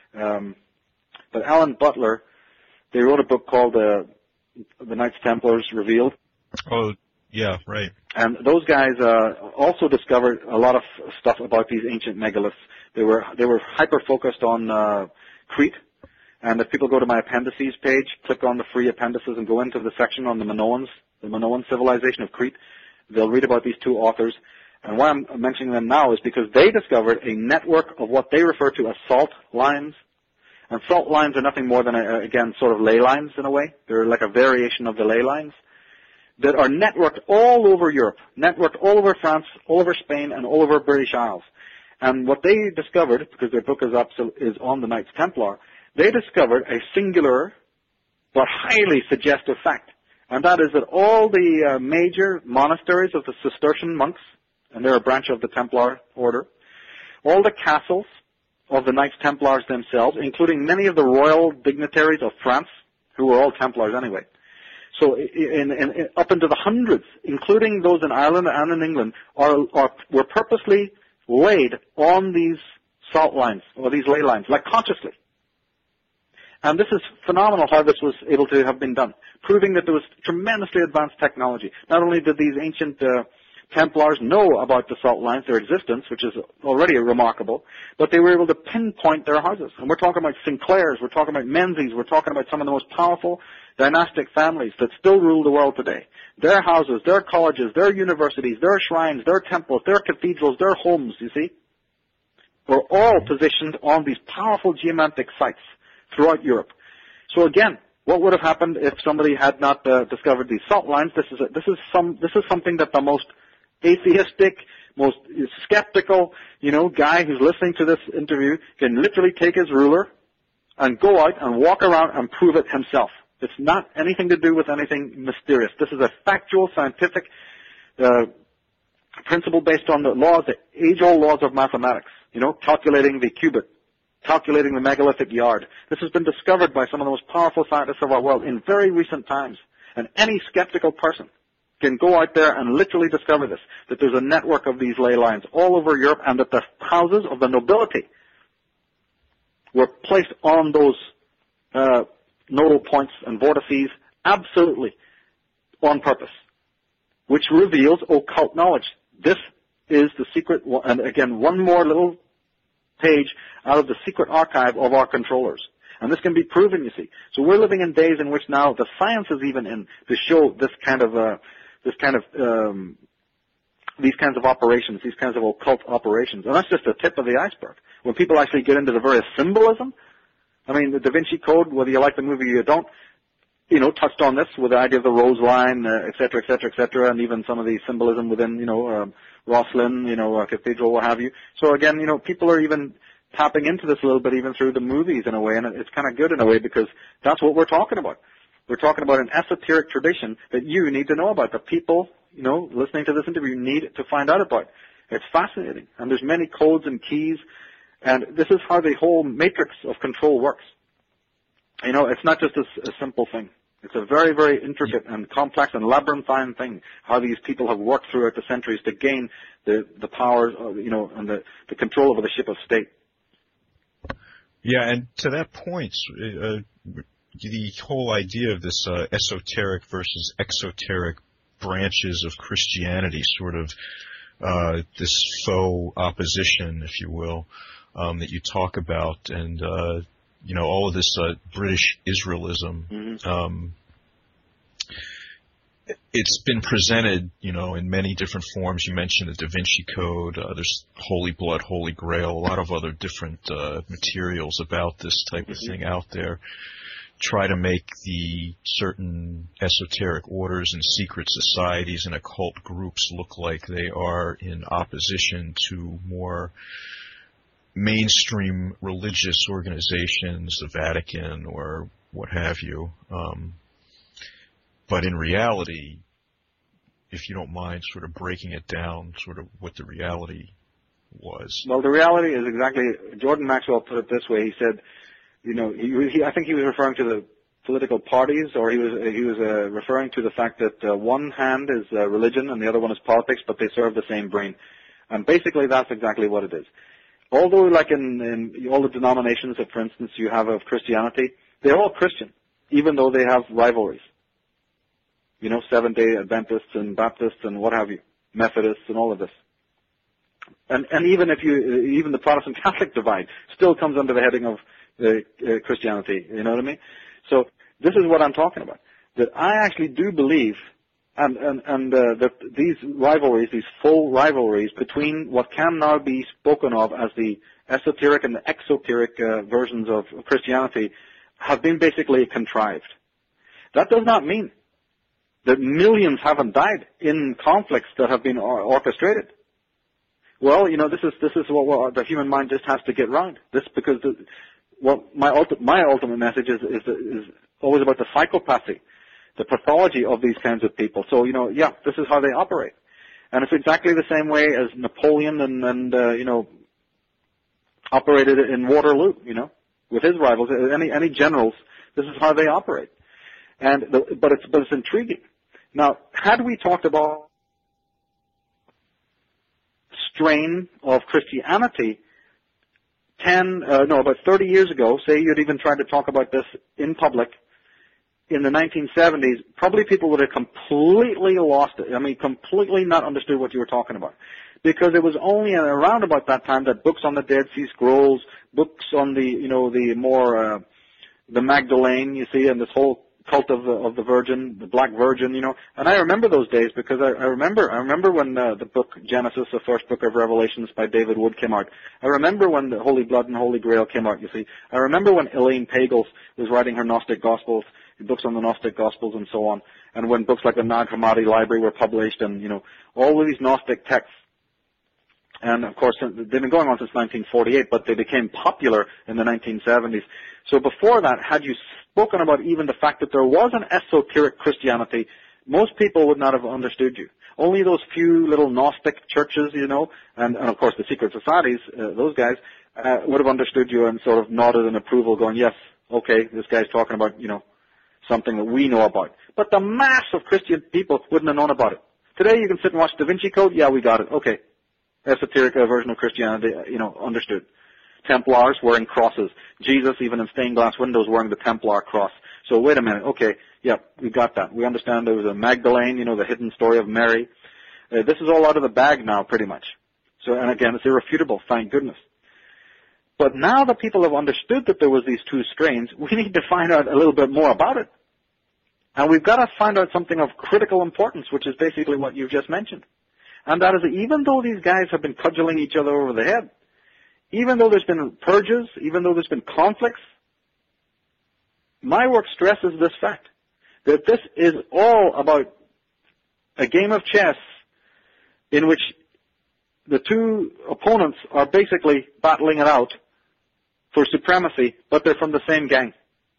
but Alan Butler, they wrote a book called The Knights Templars Revealed. Oh, yeah, right. And those guys also discovered a lot of stuff about these ancient megaliths. They were hyper-focused on Crete. And if people go to my appendices page, click on the free appendices and go into the section on the Minoan civilization of Crete, they'll read about these two authors. And why I'm mentioning them now is because they discovered a network of what they refer to as salt lines. And salt lines are nothing more than, again, sort of ley lines in a way. They're like a variation of the ley lines that are networked all over Europe, networked all over France, all over Spain, and all over British Isles. And what they discovered, because their book is on the Knights Templar, they discovered a singular but highly suggestive fact. And that is that all the major monasteries of the Cistercian monks, and they're a branch of the Templar order, all the castles of the Knights Templars themselves, including many of the royal dignitaries of France, who were all Templars anyway. So up into the hundreds, including those in Ireland and in England, were purposely laid on these salt lines, or these ley lines, like consciously. And this is phenomenal how this was able to have been done, proving that there was tremendously advanced technology. Not only did these ancient Templars know about the salt lines, their existence, which is already remarkable, but they were able to pinpoint their houses. And we're talking about Sinclairs, we're talking about Menzies, we're talking about some of the most powerful dynastic families that still rule the world today. Their houses, their colleges, their universities, their shrines, their temples, their cathedrals, their homes, you see, were all positioned on these powerful geometric sites throughout Europe. So again, what would have happened if somebody had not discovered these salt lines? This is something that the most atheistic, most skeptical, guy who's listening to this interview can literally take his ruler and go out and walk around and prove it himself. It's not anything to do with anything mysterious. This is a factual, scientific principle based on the laws, the age-old laws of mathematics. Calculating the cubit, calculating the megalithic yard. This has been discovered by some of the most powerful scientists of our world in very recent times. And any skeptical person can go out there and literally discover this, that there's a network of these ley lines all over Europe, and that the houses of the nobility were placed on those nodal points and vortices absolutely on purpose, which reveals occult knowledge. This is the secret, and again, one more little page out of the secret archive of our controllers. And this can be proven, you see. So we're living in days in which now the science is even in to show these kinds of operations, these kinds of occult operations. And that's just the tip of the iceberg. When people actually get into the various symbolism, I mean, the Da Vinci Code, whether you like the movie or you don't, touched on this with the idea of the rose line, et cetera, and even some of the symbolism within, Rosslyn, cathedral, what have you. So again, people are even tapping into this a little bit even through the movies in a way, and it's kind of good in a way because that's what we're talking about. We're talking about an esoteric tradition that you need to know about, that people, listening to this interview need to find out about. It's fascinating, and there's many codes and keys, and this is how the whole matrix of control works. It's not just a simple thing. It's a very, very intricate and complex and labyrinthine thing, how these people have worked throughout the centuries to gain the powers, and the control over the ship of state. Yeah, and to that point, the whole idea of this esoteric versus exoteric branches of Christianity, sort of this faux opposition, if you will, that you talk about, and all of this British Israelism. Mm-hmm. It's been presented, in many different forms. You mentioned the Da Vinci Code. There's Holy Blood, Holy Grail, a lot of other different materials about this type of thing out there. Try to make the certain esoteric orders and secret societies and occult groups look like they are in opposition to more mainstream religious organizations, the Vatican or what have you. But in reality, if you don't mind sort of breaking it down, sort of what the reality was. Well, the reality is exactly, Jordan Maxwell put it this way. He said, I think he was referring to the political parties, or he was referring to the fact that one hand is religion and the other one is politics, but they serve the same brain. And basically that's exactly what it is. Although like in all the denominations that, for instance, you have of Christianity, they're all Christian, even though they have rivalries. Seventh-day Adventists and Baptists and what have you, Methodists and all of this. And even even the Protestant Catholic divide still comes under the heading of Christianity, you know what I mean? So this is what I'm talking about. That I actually do believe, and that these rivalries, these full rivalries between what can now be spoken of as the esoteric and the exoteric versions of Christianity have been basically contrived. That does not mean that millions haven't died in conflicts that have been orchestrated. Well, this is what the human mind just has to get round. This because my ultimate message is always about the psychopathy, the pathology of these kinds of people. So this is how they operate, and it's exactly the same way as Napoleon and operated in Waterloo. With his rivals, any generals, this is how they operate, but it's intriguing. Now, had we talked about strain of Christianity about 30 years ago, say you'd even tried to talk about this in public in the 1970s, probably people would have completely lost it. I mean, completely not understood what you were talking about. Because it was only around about that time that books on the Dead Sea Scrolls, books on the Magdalene, you see, and this whole cult of the Virgin, the Black Virgin, and I remember those days because I remember when the book Genesis, the first book of Revelations by David Wood came out. I remember when the Holy Blood and Holy Grail came out, you see. I remember when Elaine Pagels was writing her Gnostic Gospels, books on the Gnostic Gospels and so on, and when books like the Nag Hammadi Library were published and, all of these Gnostic texts. And of course, they've been going on since 1948, but they became popular in the 1970s. So before that, had you spoken about even the fact that there was an esoteric Christianity, most people would not have understood you. Only those few little Gnostic churches, and of course the secret societies, those guys, would have understood you and sort of nodded in approval going, yes, okay, this guy's talking about, something that we know about. But the mass of Christian people wouldn't have known about it. Today you can sit and watch Da Vinci Code, yeah, we got it, okay. Esoteric version of Christianity, understood. Templars wearing crosses. Jesus, even in stained glass windows, wearing the Templar cross. So wait a minute, okay, yeah, we got that. We understand there was a Magdalene, the hidden story of Mary. This is all out of the bag now, pretty much. So, and again, it's irrefutable, thank goodness. But now that people have understood that there was these two strains, we need to find out a little bit more about it. And we've got to find out something of critical importance, which is basically what you've just mentioned. And that is that even though these guys have been cudgeling each other over the head, even though there's been purges, even though there's been conflicts, my work stresses this fact, that this is all about a game of chess in which the two opponents are basically battling it out for supremacy, but they're from the same gang.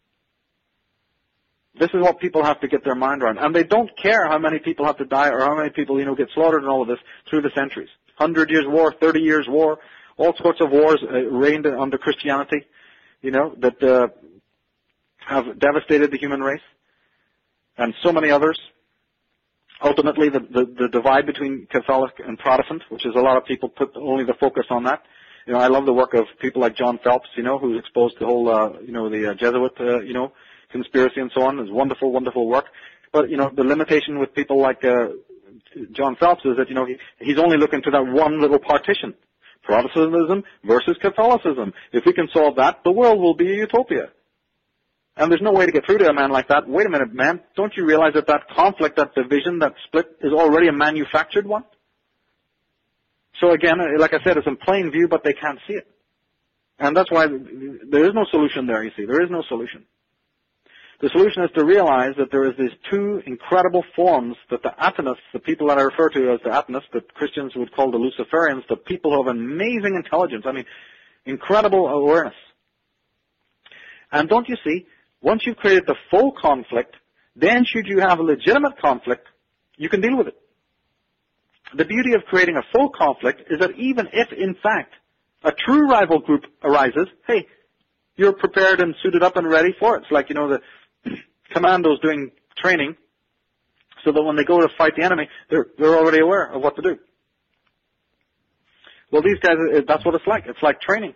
This is what people have to get their mind around. And they don't care how many people have to die or how many people, get slaughtered and all of this through the centuries. 100 years war, 30 years war, all sorts of wars reigned under Christianity, that have devastated the human race. And so many others. Ultimately, the divide between Catholic and Protestant, which is a lot of people put only the focus on that. I love the work of people like John Phelps, who's exposed the whole, the Jesuit, conspiracy and so on. It's wonderful, wonderful work. But, the limitation with people like John Phelps is that, he's only looking to that one little partition. Protestantism versus Catholicism. If we can solve that, the world will be a utopia. And there's no way to get through to a man like that. Wait a minute, man. Don't you realize that conflict, that division, that split is already a manufactured one? So again, like I said, it's in plain view, but they can't see it. And that's why there is no solution there, you see. There is no solution. The solution is to realize that there is these two incredible forms that the Atonists, the people that I refer to as the Atonists, that Christians would call the Luciferians, the people who have amazing intelligence, incredible awareness. And don't you see, once you've created the full conflict, then should you have a legitimate conflict, you can deal with it. The beauty of creating a full conflict is that even if, in fact, a true rival group arises, hey, you're prepared and suited up and ready for it. It's like, the commandos doing training so that when they go to fight the enemy, they're already aware of what to do. Well, these guys, that's what it's like. It's like training.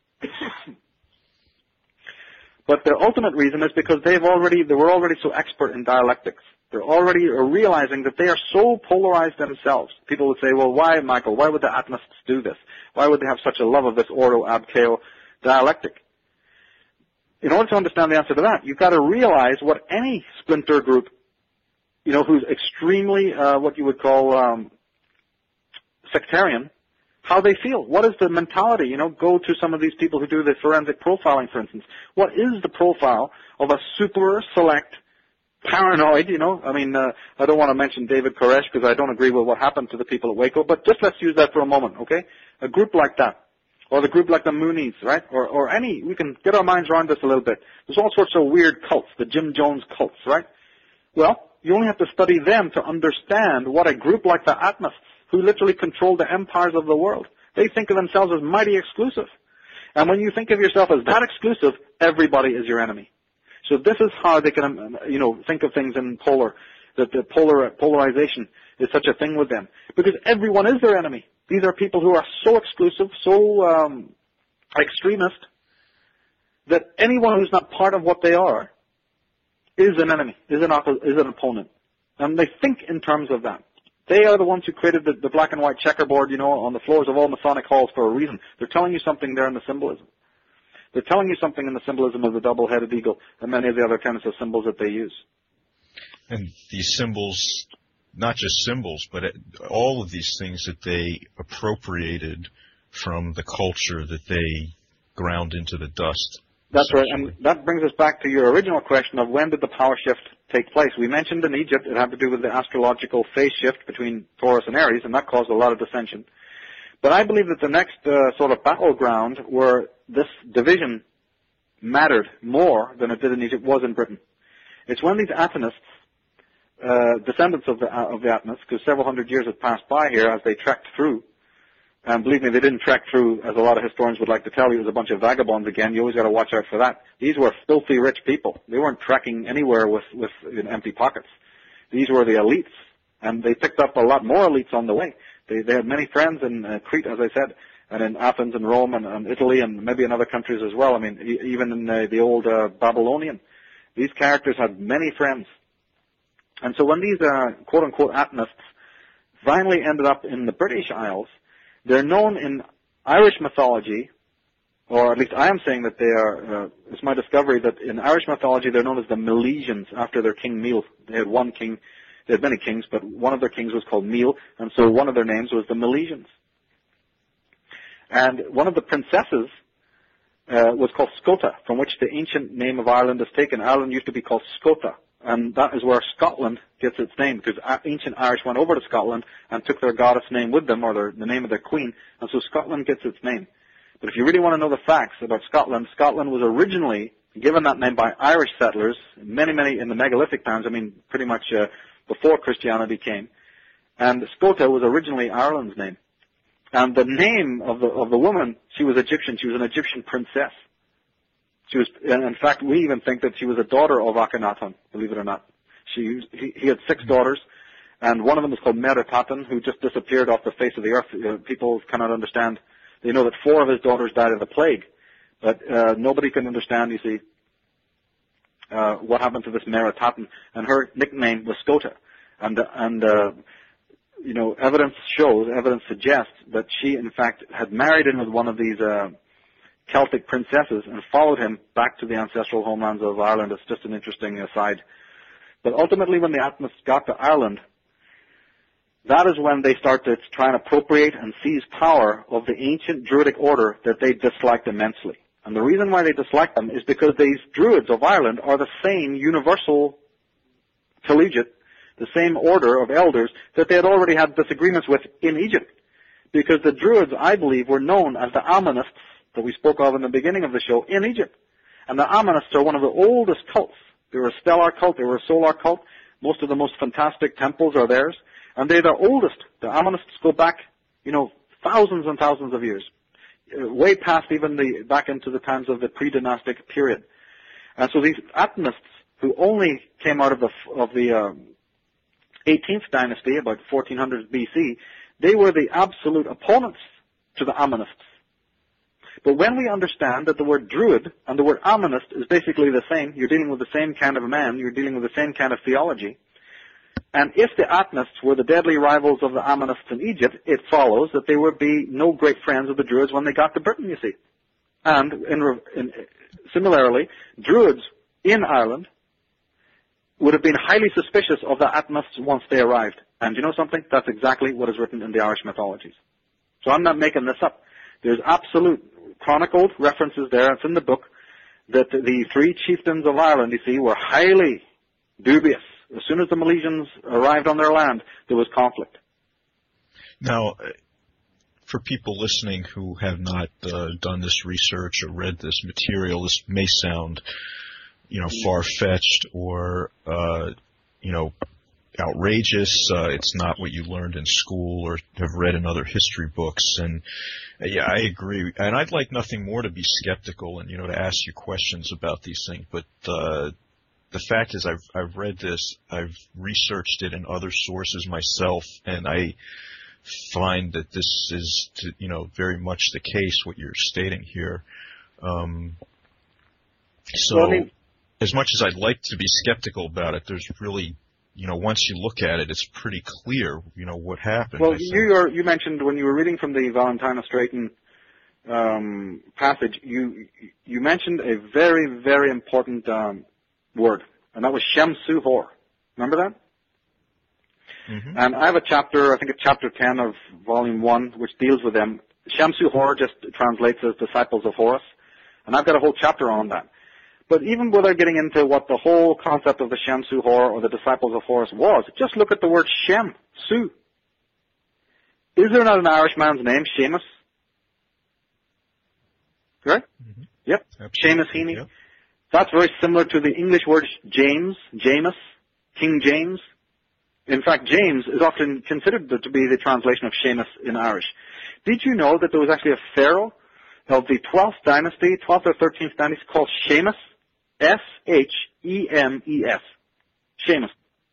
But their ultimate reason is because they were already so expert in dialectics. They're already realizing that they are so polarized themselves. People would say, well, why, Michael, why would the Atonists do this? Why would they have such a love of this ordo ab chao dialectic? In order to understand the answer to that, you've got to realize what any splinter group, who's extremely, what you would call, sectarian, how they feel. What is the mentality? Go to some of these people who do the forensic profiling, for instance. What is the profile of a super select paranoid, I don't want to mention David Koresh because I don't agree with what happened to the people at Waco, but just let's use that for a moment, okay? A group like that. Or the group like the Moonies, right? Or any, we can get our minds around this a little bit. There's all sorts of weird cults, the Jim Jones cults, right? Well, you only have to study them to understand what a group like the Atonists, who literally control the empires of the world, they think of themselves as mighty exclusive. And when you think of yourself as that exclusive, everybody is your enemy. So this is how they can, think of things in that the polarization is such a thing with them. Because everyone is their enemy. These are people who are so exclusive, so extremist, that anyone who's not part of what they are is an enemy, is an opponent. And they think in terms of that. They are the ones who created the black and white checkerboard, on the floors of all Masonic halls for a reason. They're telling you something there in the symbolism. They're telling you something in the symbolism of the double-headed eagle and many of the other kinds of symbols that they use. And these symbols, not just symbols, but all of these things that they appropriated from the culture that they ground into the dust. That's right, and that brings us back to your original question of when did the power shift take place. We mentioned in Egypt it had to do with the astrological phase shift between Taurus and Aries, and that caused a lot of dissension. But I believe that the next sort of battleground where this division mattered more than it did in Egypt was in Britain. It's when these Atonists, descendants of the Atonists, because several hundred years had passed by here as they trekked through, and believe me, they didn't trek through, as a lot of historians would like to tell you, it was a bunch of vagabonds again. You always got to watch out for that. These were filthy rich people. They weren't trekking anywhere with empty pockets. These were the elites, and they picked up a lot more elites on the way. They had many friends in Crete, as I said, and in Athens and Rome and Italy and maybe in other countries as well. Even in the old Babylonian. These characters had many friends. And so when these quote-unquote Atonists finally ended up in the British Isles, they're known in Irish mythology, or at least I am saying that they are, it's my discovery that in Irish mythology they're known as the Milesians after their king Meal. They had one king. They had many kings, but one of their kings was called Meal, and so one of their names was the Milesians. And one of the princesses was called Scota, from which the ancient name of Ireland is taken. Ireland used to be called Scota, and that is where Scotland gets its name, because ancient Irish went over to Scotland and took their goddess name with them, or the name of their queen, and so Scotland gets its name. But if you really want to know the facts about Scotland, Scotland was originally given that name by Irish settlers, many in the megalithic times, pretty much before Christianity came. And Scota was originally Ireland's name. And the name of the woman, she was Egyptian. She was an Egyptian princess. She was, and in fact, we even think that she was a daughter of Akhenaten, believe it or not. He had 6 daughters, and one of them was called Meritaten, who just disappeared off the face of the earth. People cannot understand They know that 4 of his daughters died of the plague. But nobody can understand, you see, what happened to this Meritaten. And her nickname was Scota. You know, evidence suggests that she, in fact, had married in with one of these Celtic princesses and followed him back to the ancestral homelands of Ireland. It's just an interesting aside. But ultimately, when the Atenists got to Ireland, that is when they start to try and appropriate and seize power of the ancient Druidic order that they disliked immensely. And the reason why they disliked them is because these Druids of Ireland are the same universal collegiate, the same order of elders that they had already had disagreements with in Egypt. Because the Druids, I believe, were known as the Ammonists that we spoke of in the beginning of the show in Egypt. And the Ammonists are one of the oldest cults. They were a stellar cult. They were a solar cult. Most of the most fantastic temples are theirs. And they're the oldest. The Ammonists go back, you know, thousands and thousands of years. Way past even back into the times of the pre-dynastic period. And so these Atenists, who only came out of the 18th dynasty, about 1400 BC, they were the absolute opponents to the Ammonists. But when we understand that the word Druid and the word Ammonist is basically the same, you're dealing with the same kind of a man, you're dealing with the same kind of theology, and if the Atenists were the deadly rivals of the Ammonists in Egypt, it follows that they would be no great friends of the Druids when they got to Britain, you see. And similarly, Druids in Ireland would have been highly suspicious of the Atenists once they arrived. And you know something? That's exactly what is written in the Irish mythologies. So I'm not making this up. There's absolute chronicled references there, it's in the book, that the 3 chieftains of Ireland, you see, were highly dubious. As soon as the Milesians arrived on their land, there was conflict. Now, for people listening who have not done this research or read this material, this may sound, you know, far-fetched or, you know, outrageous. It's not what you learned in school or have read in other history books. And yeah, I agree. And I'd like nothing more to be skeptical and, you know, to ask you questions about these things. But the fact is, I've read this, I've researched it in other sources myself, and I find that this is, you know, very much the case, what you're stating here. As much as I'd like to be skeptical about it, there's really, you know, once you look at it, it's pretty clear, you know, what happened. Well, you mentioned when you were reading from the Valentina Straighton passage, you mentioned a very, very important word, and that was Shem-Su-Hor. Remember that? Mm-hmm. And I have a chapter, I think it's chapter 10 of volume 1, which deals with them. Shem-Su-Hor just translates as disciples of Horus, and I've got a whole chapter on that. But even without getting into what the whole concept of the Shem-Su-Hor or the disciples of Horus was, just look at the word Shem, Su. Is there not an Irish man's name, Seamus? Right? Mm-hmm. Yep. Seamus Heaney. Yep. That's very similar to the English word James, James, King James. In fact, James is often considered to be the translation of Seamus in Irish. Did you know that there was actually a pharaoh of the 12th dynasty, 12th or 13th dynasty, called Seamus? S-H-E-M-E-S. Seamus.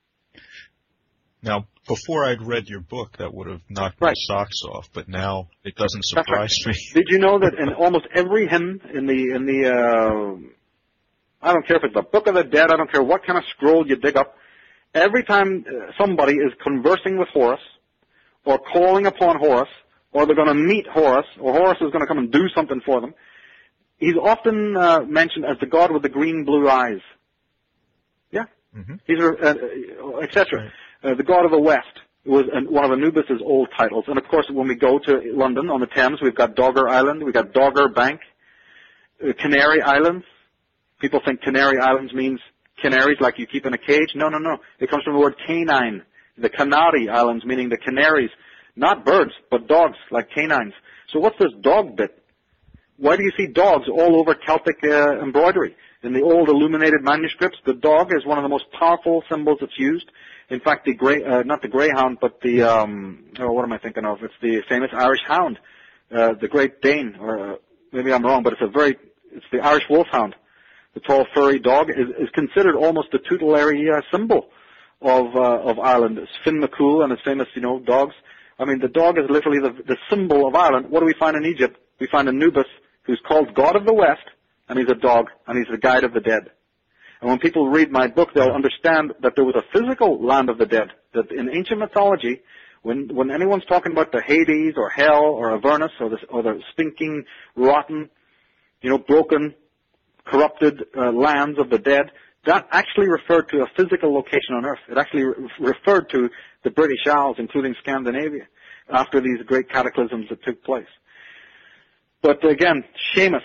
Now, before I'd read your book, that would have knocked my socks off, but now it doesn't surprise me. Did you know that in almost every hymn in the I don't care if it's the Book of the Dead, I don't care what kind of scroll you dig up, every time somebody is conversing with Horus, or calling upon Horus, or they're going to meet Horus, or Horus is going to come and do something for them, he's often mentioned as the god with the green-blue eyes. Yeah? Mm-hmm. These are, etc. Right. The god of the West was one of Anubis' old titles. And, of course, when we go to London on the Thames, we've got Dogger Island, we've got Dogger Bank, Canary Islands. People think Canary Islands means canaries like you keep in a cage. No, no, no. It comes from the word canine. The Canary Islands, meaning the canaries. Not birds, but dogs, like canines. So what's this dog bit? Why do you see dogs all over Celtic embroidery? In the old illuminated manuscripts, the dog is one of the most powerful symbols that's used. In fact, not the greyhound, but the, what am I thinking of? It's the famous Irish hound, the Great Dane, or maybe I'm wrong, but it's the Irish wolfhound. The tall, furry dog is considered almost the tutelary symbol of Ireland. It's Finn McCool and his famous, dogs I mean, the dog is literally the symbol of Ireland. What do we find in Egypt? We find Anubis, who's called God of the West, and he's a dog, and he's the guide of the dead. And when people read my book, they'll understand that there was a physical land of the dead, that in ancient mythology, when anyone's talking about the Hades or hell or Avernus or the stinking, rotten, broken, corrupted lands of the dead, that actually referred to a physical location on Earth. It actually referred to the British Isles, including Scandinavia, after these great cataclysms that took place. But again, Seamus,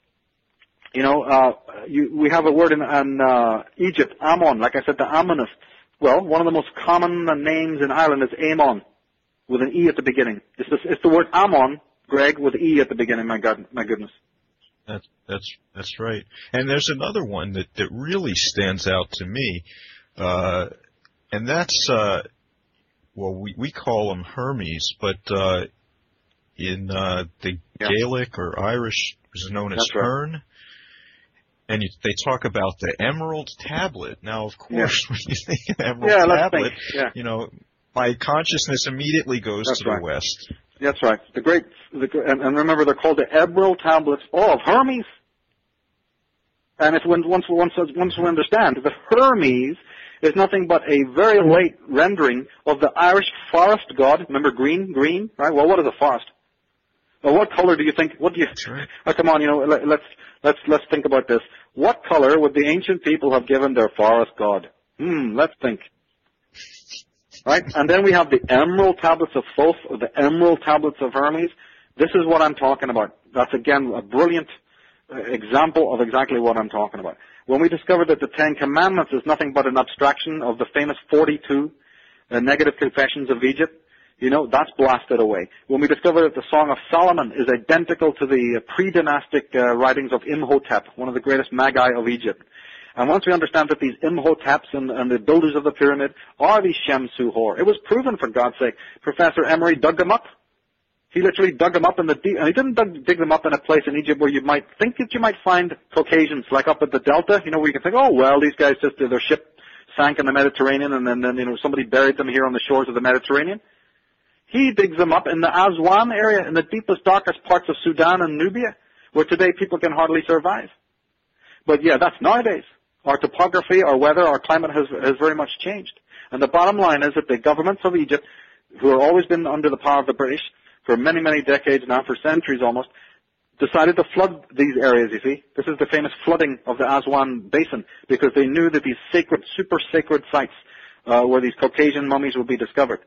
we have a word in Egypt, Ammon. Like I said, the Ammonists. Well, one of the most common names in Ireland is Amon, with an E at the beginning. It's the word Ammon, Greg, with E at the beginning. My goodness. That's right. And there's another one that really stands out to me, and that's we call him Hermes, but in the Gaelic or Irish is known as Herne. Right. And they talk about the Emerald Tablet. Now, of course, when you think of Emerald Tablet, my consciousness immediately goes to the West. That's right. And remember, they're called the Emerald Tablets of Hermes. And once we understand that Hermes is nothing but a very late rendering of the Irish forest god. Remember green, right? Well, what is a forest? Well, what color do you think? What do you? Right. Oh, come on, let's think about this. What color would the ancient people have given their forest god? Let's think. Right? And then we have the Emerald Tablets of Thoth, or the Emerald Tablets of Hermes. This is what I'm talking about. That's, again, a brilliant example of exactly what I'm talking about. When we discovered that the Ten Commandments is nothing but an abstraction of the famous 42 negative confessions of Egypt, that's blasted away. When we discovered that the Song of Solomon is identical to the pre-dynastic writings of Imhotep, one of the greatest magi of Egypt. And once we understand that these Imhoteps and the builders of the pyramid are these Shem-Suhor, it was proven, for God's sake. Professor Emery dug them up. He literally dug them up in the deep, and he didn't dig them up in a place in Egypt where you might think that you might find Caucasians, like up at the Delta, where you can think, oh, well, these guys their ship sank in the Mediterranean, and then somebody buried them here on the shores of the Mediterranean. He digs them up in the Aswan area, in the deepest, darkest parts of Sudan and Nubia, where today people can hardly survive. But yeah, that's nowadays. Our topography, our weather, our climate has very much changed. And the bottom line is that the governments of Egypt, who have always been under the power of the British for many, many decades now, for centuries almost, decided to flood these areas, you see. This is the famous flooding of the Aswan Basin, because they knew that these sacred, super sacred sites where these Caucasian mummies would be discovered.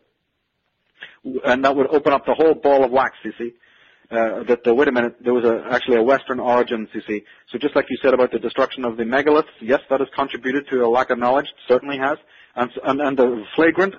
And that would open up the whole ball of wax, you see. Wait a minute, there was actually a Western origins, you see. So just like you said about the destruction of the megaliths, yes, that has contributed to a lack of knowledge, certainly has. And the flagrant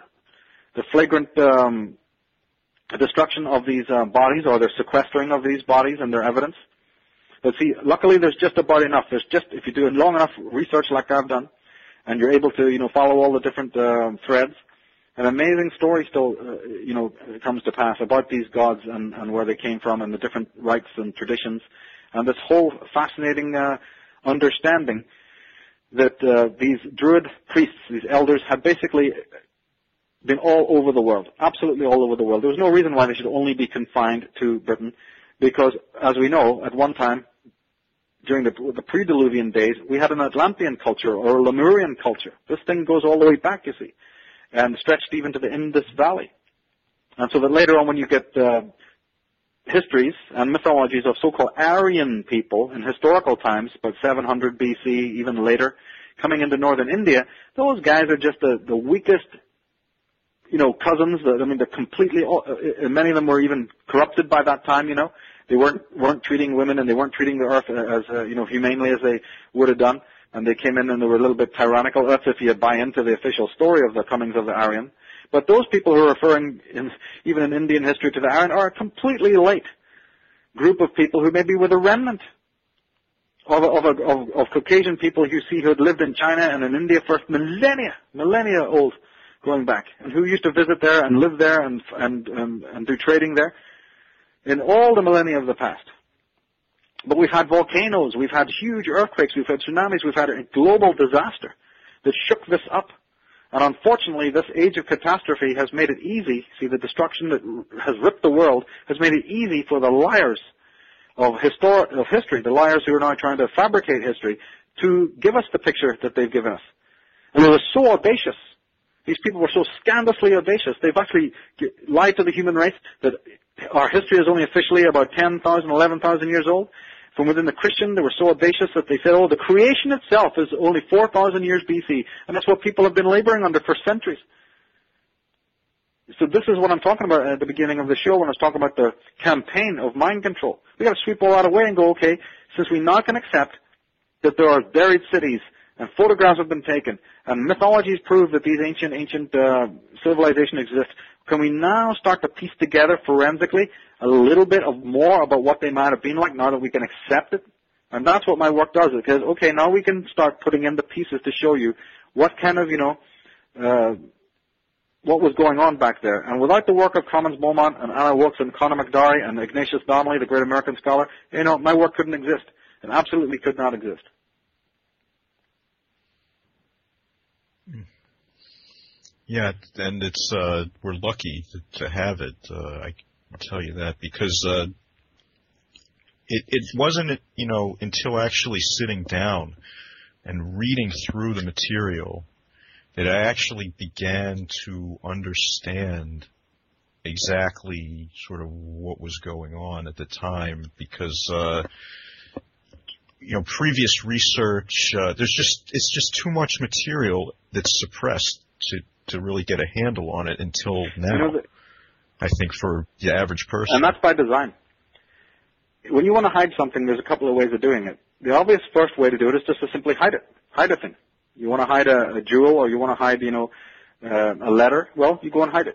destruction of these bodies, or the sequestering of these bodies and their evidence. But see, luckily there's just about enough. If you do long enough research like I've done, and you're able to, follow all the different threads, an amazing story still, comes to pass about these gods and where they came from and the different rites and traditions. And this whole fascinating understanding that these Druid priests, these elders, had basically been all over the world, absolutely all over the world. There was no reason why they should only be confined to Britain, because, as we know, at one time, during the pre-Diluvian days, we had an Atlantean culture or a Lemurian culture. This thing goes all the way back, you see, and stretched even to the Indus Valley. And so that later on when you get histories and mythologies of so-called Aryan people in historical times, about 700 BC, even later, coming into northern India, those guys are just the weakest, cousins. They're completely, many of them were even corrupted by that time, They weren't treating women, and they weren't treating the earth as, humanely as they would have done. And they came in and they were a little bit tyrannical. That's if you buy into the official story of the comings of the Aryan. But those people who are referring, even in Indian history, to the Aryan are a completely late group of people who maybe were the remnant of Caucasian people you see who had lived in China and in India for millennia old, going back, and who used to visit there and live there and do trading there in all the millennia of the past. But we've had volcanoes, we've had huge earthquakes, we've had tsunamis, we've had a global disaster that shook this up. And unfortunately, this age of catastrophe has made it easy. See, the destruction that has ripped the world has made it easy for the liars of history, the liars who are now trying to fabricate history, to give us the picture that they've given us. And they were so audacious. These people were so scandalously audacious. They've actually lied to the human race that our history is only officially about 10,000, 11,000 years old. From within the Christian, they were so audacious that they said, oh, the creation itself is only 4,000 years BC. And that's what people have been laboring under for centuries. So this is what I'm talking about at the beginning of the show when I was talking about the campaign of mind control. We've got to sweep all that away and go, okay, since we now can accept that there are buried cities and photographs have been taken and mythologies prove that these ancient civilizations exist, can we now start to piece together forensically a little bit of more about what they might have been like now that we can accept it? And that's what my work does. It says, okay, now we can start putting in the pieces to show you what kind of, what was going on back there. And without the work of Commons Beaumont and Anna Wilkes and Conor McDowry and Ignatius Donnelly, the great American scholar, my work couldn't exist. It absolutely could not exist. Yeah, and it's we're lucky to have it. I can tell you that because it wasn't until actually sitting down and reading through the material that I actually began to understand exactly sort of what was going on at the time. Because previous research, it's just too much material that's suppressed to really get a handle on it until now, I think, for the average person. And that's by design. When you want to hide something, there's a couple of ways of doing it. The obvious first way to do it is just to simply hide it. Hide a thing. You want to hide a jewel or you want to hide, a letter, well, you go and hide it.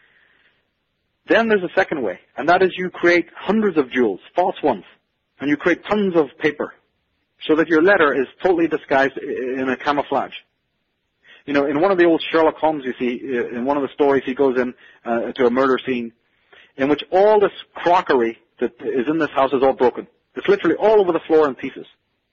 Then there's a second way, and that is you create hundreds of jewels, false ones, and you create tons of paper so that your letter is totally disguised in a camouflage. In one of the old Sherlock Holmes, you see, in one of the stories, he goes in to a murder scene in which all this crockery that is in this house is all broken. It's literally all over the floor in pieces.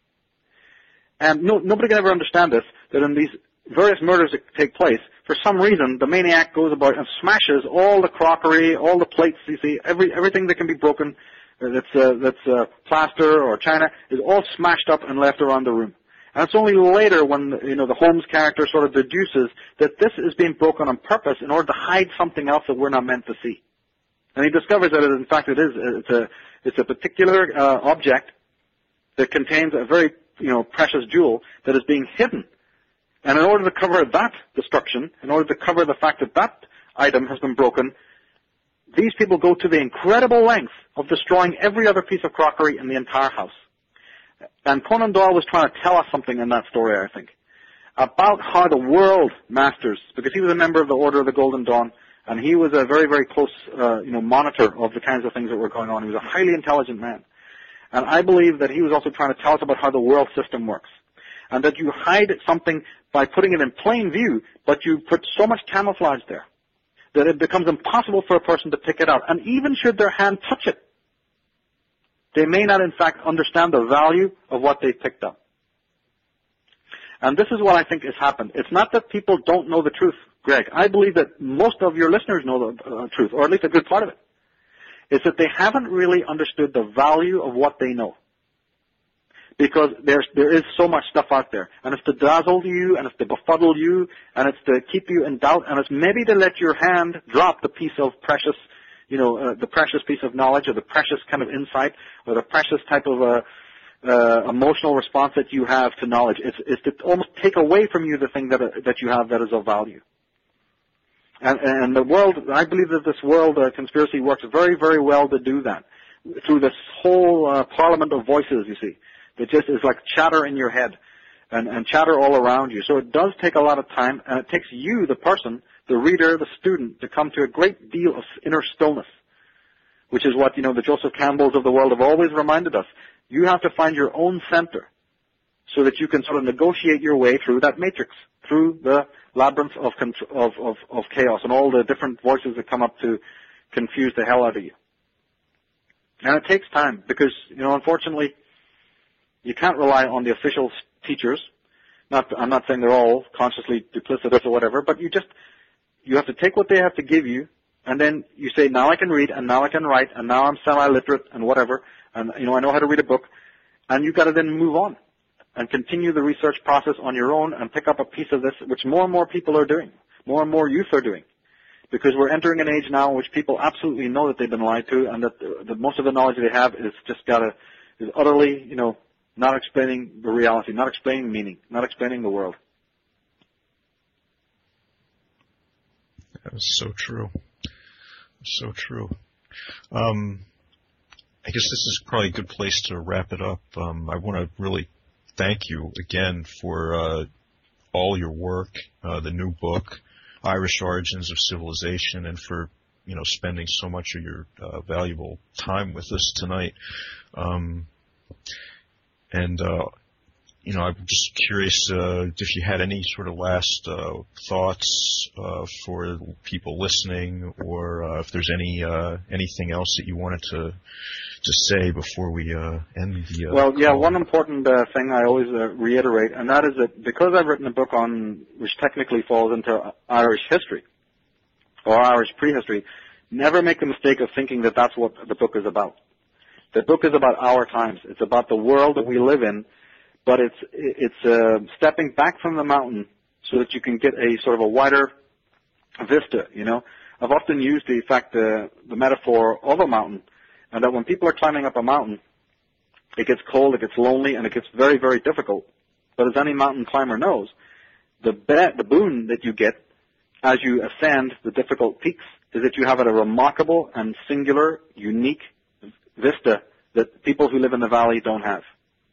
And nobody can ever understand this, that in these various murders that take place, for some reason, the maniac goes about and smashes all the crockery, all the plates, you see, everything that can be broken, that's plaster or china, is all smashed up and left around the room. And it's only later when, the Holmes character sort of deduces that this is being broken on purpose in order to hide something else that we're not meant to see. And he discovers that, in fact, it's a particular object that contains a very, precious jewel that is being hidden. And in order to cover that destruction, in order to cover the fact that that item has been broken, these people go to the incredible length of destroying every other piece of crockery in the entire house. And Conan Doyle was trying to tell us something in that story, I think, about how the world masters, because he was a member of the Order of the Golden Dawn, and he was a very, very close, monitor of the kinds of things that were going on. He was a highly intelligent man. And I believe that he was also trying to tell us about how the world system works. And that you hide something by putting it in plain view, but you put so much camouflage there that it becomes impossible for a person to pick it out. And even should their hand touch it, they may not, in fact, understand the value of what they picked up. And this is what I think has happened. It's not that people don't know the truth, Greg. I believe that most of your listeners know the truth, or at least a good part of it. It's that they haven't really understood the value of what they know. Because there is so much stuff out there. And it's to dazzle you, and it's to befuddle you, and it's to keep you in doubt, and it's maybe to let your hand drop the piece of precious, the precious piece of knowledge, or the precious kind of insight, or the precious type of emotional response that you have to knowledge. It's to almost take away from you the thing that you have that is of value. And the world, I believe that this world conspiracy works very, very well to do that. Through this whole parliament of voices, you see. That just is like chatter in your head and chatter all around you. So it does take a lot of time, and it takes you, the person, the reader, the student, to come to a great deal of inner stillness, which is what, the Joseph Campbells of the world have always reminded us. You have to find your own center so that you can sort of negotiate your way through that matrix, through the labyrinth of chaos and all the different voices that come up to confuse the hell out of you. And it takes time because, unfortunately, you can't rely on the official teachers I'm not saying they're all consciously duplicitous or whatever, but you have to take what they have to give you, and then you say, now I can read, and now I can write, and now I'm semi-literate, and whatever, and I know how to read a book, and you've got to then move on and continue the research process on your own and pick up a piece of this, which more and more people are doing, more and more youth are doing, because we're entering an age now in which people absolutely know that they've been lied to, and that the most of the knowledge they have is utterly, not explaining the reality, not explaining meaning, not explaining the world. That was so true. So true. I guess this is probably a good place to wrap it up. I want to really thank you again for all your work, the new book, Irish Origins of Civilization, and for spending so much of your valuable time with us tonight. I'm just curious if you had any sort of last thoughts for people listening, or if there's anything else that you wanted to say before we end the Well, yeah, call. one important thing I always reiterate, and that is that because I've written a book which technically falls into Irish history, or Irish prehistory, never make the mistake of thinking that that's what the book is about. The book is about our times. It's about the world that we live in, but it's stepping back from the mountain so that you can get a sort of a wider vista. I've often used the metaphor of a mountain, and that when people are climbing up a mountain, it gets cold, it gets lonely, and it gets very, very difficult. But as any mountain climber knows, the boon that you get as you ascend the difficult peaks is that you have a remarkable and singular, unique vista that people who live in the valley don't have.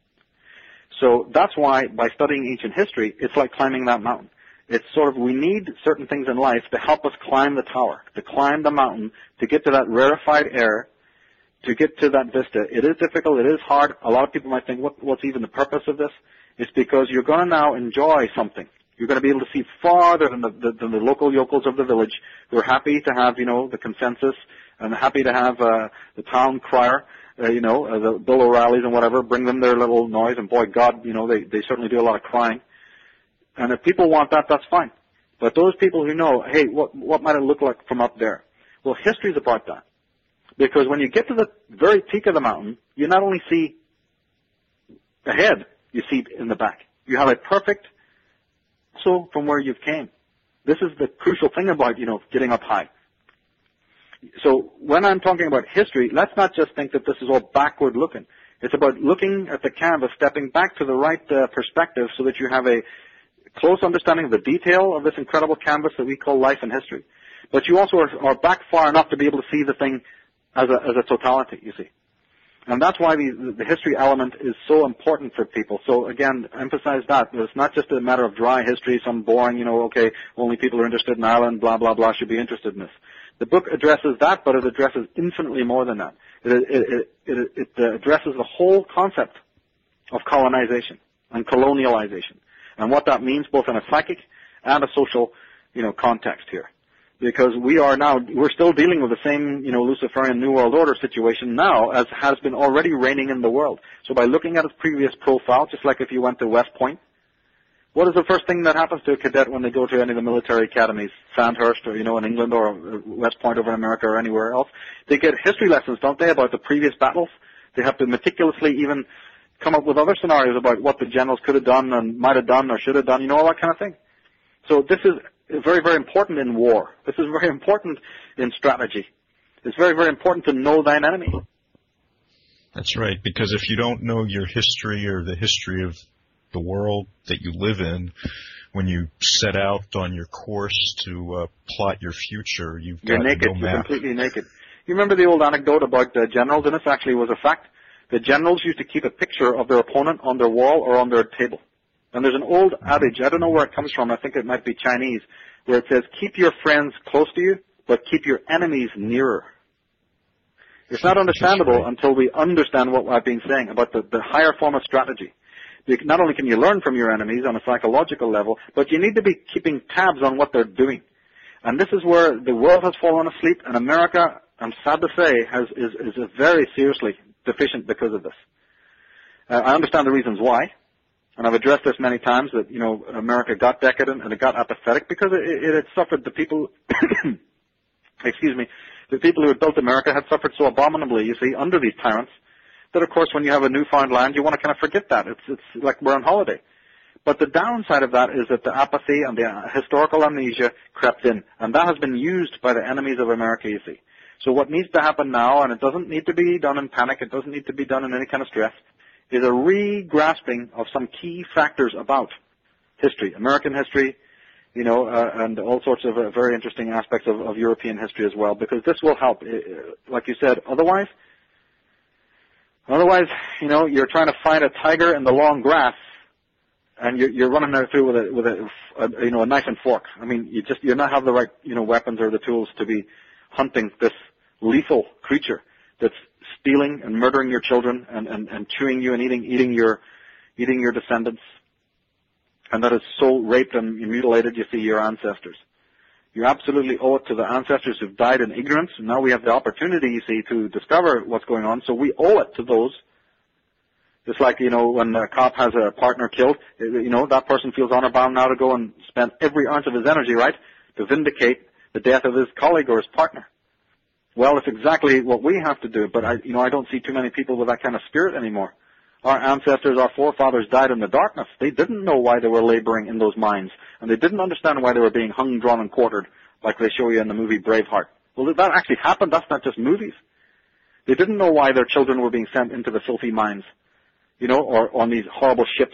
So that's why by studying ancient history, it's like climbing that mountain. It's sort of, we need certain things in life to help us climb the tower, to climb the mountain, to get to that rarefied air, to get to that vista. It is difficult, it is hard. A lot of people might think, what's even the purpose of this? It's because you're going to now enjoy something. You're going to be able to see farther than the local yokels of the village who are happy to have, the consensus, and happy to have the town crier, the Bill O'Reillys and whatever, bring them their little noise, and boy, God, they certainly do a lot of crying. And if people want that, that's fine. But those people who know, hey, what might it look like from up there? Well, history's about that. Because when you get to the very peak of the mountain, you not only see ahead, you see in the back. You have a perfect so from where you've came. This is the crucial thing about, getting up high. So when I'm talking about history, let's not just think that this is all backward looking. It's about looking at the canvas, stepping back to the right perspective so that you have a close understanding of the detail of this incredible canvas that we call life and history. But you also are back far enough to be able to see the thing as a totality, you see. And that's why the history element is so important for people. So again, emphasize that. It's not just a matter of dry history, some boring, only people who are interested in Ireland, blah, blah, blah, should be interested in this. The book addresses that, but it addresses infinitely more than that. It addresses the whole concept of colonization and colonialization and what that means both in a psychic and a social, context here. Because we're still dealing with the same, Luciferian New World Order situation now as has been already reigning in the world. So by looking at his previous profile, just like if you went to West Point, what is the first thing that happens to a cadet when they go to any of the military academies, Sandhurst or, in England or West Point over in America or anywhere else? They get history lessons, don't they, about the previous battles? They have to meticulously even come up with other scenarios about what the generals could have done and might have done or should have done, all that kind of thing. So this is very, very important in war. This is very important in strategy. It's very, very important to know thine enemy. That's right, because if you don't know your history or the history of the world that you live in, when you set out on your course to plot your future, you're naked. No map. You're completely naked. You remember the old anecdote about generals, and this actually was a fact. The generals used to keep a picture of their opponent on their wall or on their table. And there's an old adage, I don't know where it comes from, I think it might be Chinese, where it says, keep your friends close to you, but keep your enemies nearer. It's not understandable until we understand what I've been saying about the higher form of strategy. Not only can you learn from your enemies on a psychological level, but you need to be keeping tabs on what they're doing. And this is where the world has fallen asleep, and America, I'm sad to say, is very seriously deficient because of this. I understand the reasons why. And I've addressed this many times that, America got decadent and it got apathetic because it had suffered the people, excuse me, the people who had built America had suffered so abominably, you see, under these tyrants, that of course when you have a newfound land, you want to kind of forget that. It's like we're on holiday. But the downside of that is that the apathy and the historical amnesia crept in, and that has been used by the enemies of America, you see. So what needs to happen now, and it doesn't need to be done in panic, it doesn't need to be done in any kind of stress, is a re-grasping of some key factors about history, American history, and all sorts of very interesting aspects of European history as well, because this will help. Like you said, otherwise, you're trying to find a tiger in the long grass, and you're running there through with a knife and fork. I mean, you're not have the right weapons or the tools to be hunting this lethal creature that's stealing and murdering your children and chewing you and eating your descendants, and that has so raped and mutilated, you see, your ancestors. You absolutely owe it to the ancestors who've died in ignorance, and now we have the opportunity, you see, to discover what's going on, so we owe it to those. Just like, when a cop has a partner killed, that person feels honor bound now to go and spend every ounce of his energy, right, to vindicate the death of his colleague or his partner. Well, it's exactly what we have to do, but I don't see too many people with that kind of spirit anymore. Our ancestors, our forefathers died in the darkness. They didn't know why they were laboring in those mines, and they didn't understand why they were being hung, drawn, and quartered, like they show you in the movie Braveheart. Well, that actually happened. That's not just movies. They didn't know why their children were being sent into the filthy mines, or on these horrible ships.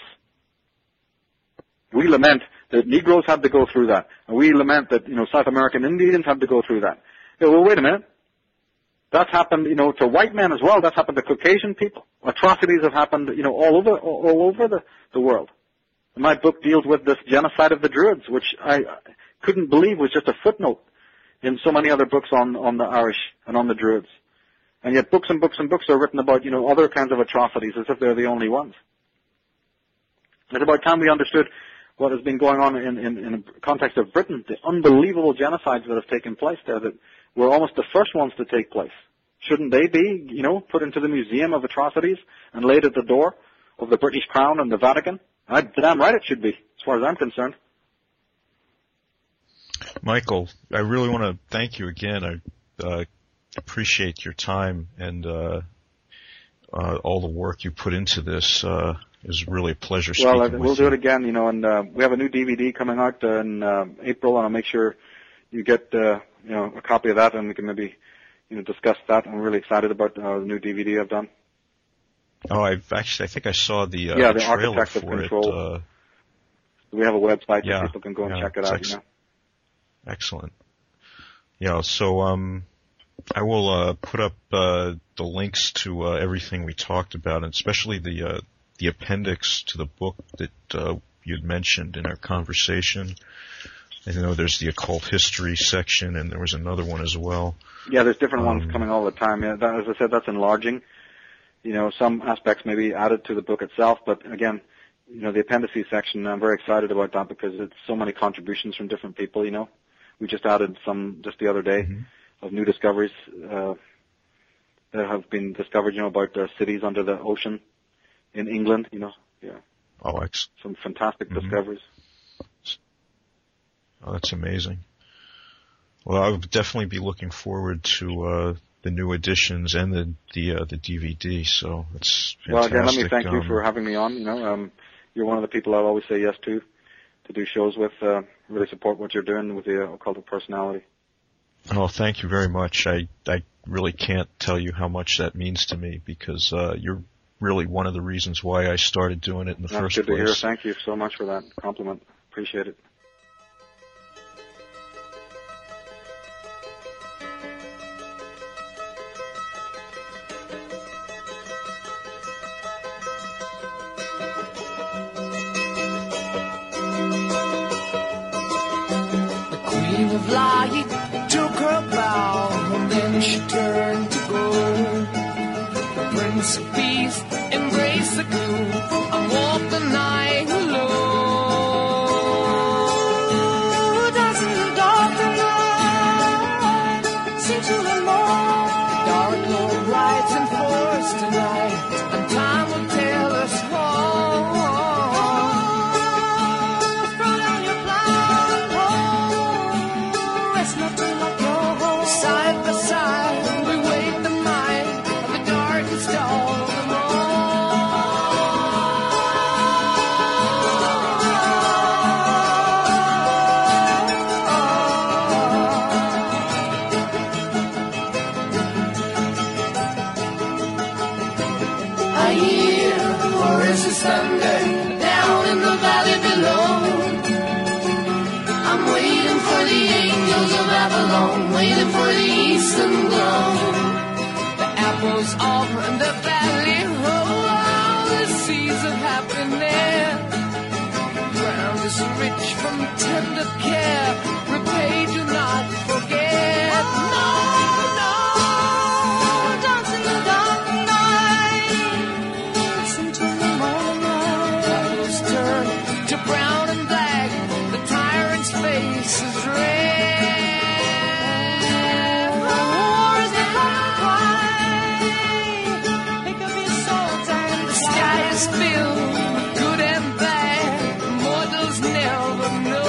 We lament that Negroes had to go through that, and we lament that, South American Indians had to go through that. Well, wait a minute. That's happened, to white men as well. That's happened to Caucasian people. Atrocities have happened, all over the world. And my book deals with this genocide of the Druids, which I couldn't believe was just a footnote in so many other books on the Irish and on the Druids. And yet books and books and books are written about, other kinds of atrocities as if they're the only ones. It's about time we understood what has been going on in the context of Britain, the unbelievable genocides that have taken place there, that were almost the first ones to take place. Shouldn't they be, put into the Museum of Atrocities and laid at the door of the British Crown and the Vatican? Damn right it should be, as far as I'm concerned. Michael, I really want to thank you again. I appreciate your time and all the work you put into this. It was really a pleasure speaking with you. Well, we'll do it again, and we have a new DVD coming out in April, and I'll make sure you get a copy of that, and we can maybe discuss that. I'm really excited about the new DVD I've done. Oh, I think I saw the the trailer Architects of for Control. We have a website that people can go and check it out. Excellent. Yeah, so I will put up the links to everything we talked about, and especially the appendix to the book that you'd mentioned in our conversation. I know there's the occult history section, and there was another one as well. Yeah, there's different ones coming all the time. Yeah, as I said, that's enlarging. Some aspects may be added to the book itself, but again, the appendices section, I'm very excited about that because it's so many contributions from different people. We just added some just the other day of new discoveries that have been discovered. About cities under the ocean in England. Oh, some fantastic discoveries. Oh, that's amazing. Well, I'll definitely be looking forward to the new editions and the DVD. So it's fantastic. Well, again, let me thank you for having me on. You're one of the people I'll always say yes to do shows with. Really support what you're doing with the Occultic Personality. Oh, thank you very much. I really can't tell you how much that means to me because you're really one of the reasons why I started doing it in the first place. That's good to hear. Thank you so much for that compliment. Appreciate it. Of light took her bow, and then she turned to go. The Prince of Peace embraced the gloom and walked the night alone. Dancing in the dark and night, sing to the Lord. Dark Lord rides in forest tonight, and time will tell us why. waiting for the eastern glow. The apples of the valley, oh, the seas of happiness. Ground is rich from tender care. Repay, do not forget. No, no, dance in the dark night until the morning light. Colors turn to brown and black. The tyrant's face is red. Wars that run wide. Pick up your swords and the sky is filled with good and bad. Mortals never know.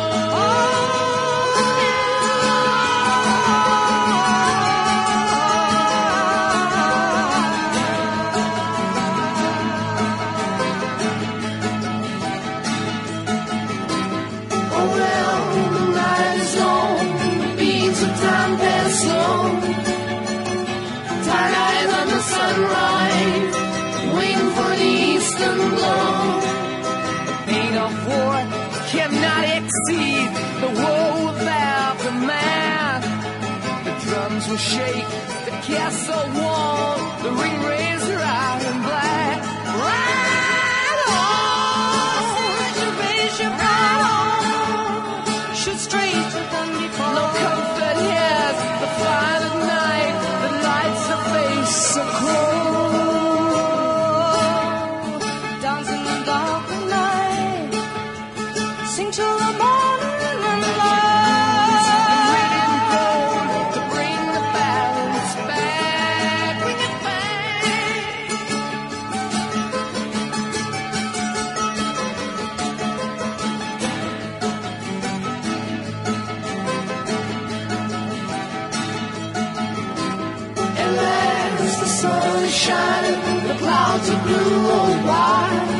Oh well, the night is long, the beats of time pass slow. Tired eyes on the sunrise, waiting for the eastern glow. The pain of war cannot exceed the woe of aftermath. The drums will shake, the castle wall, the ring razor iron black. Ride on, reservation, ride on. Shoot straight to Dundee Falls. No comfort here, the fire at night, the lights the face so cold. Dance in the dark of night, sing till the morning and light. The red and gold to bring the balance back, bring it back. At last the sun is shining, the clouds are blue or white.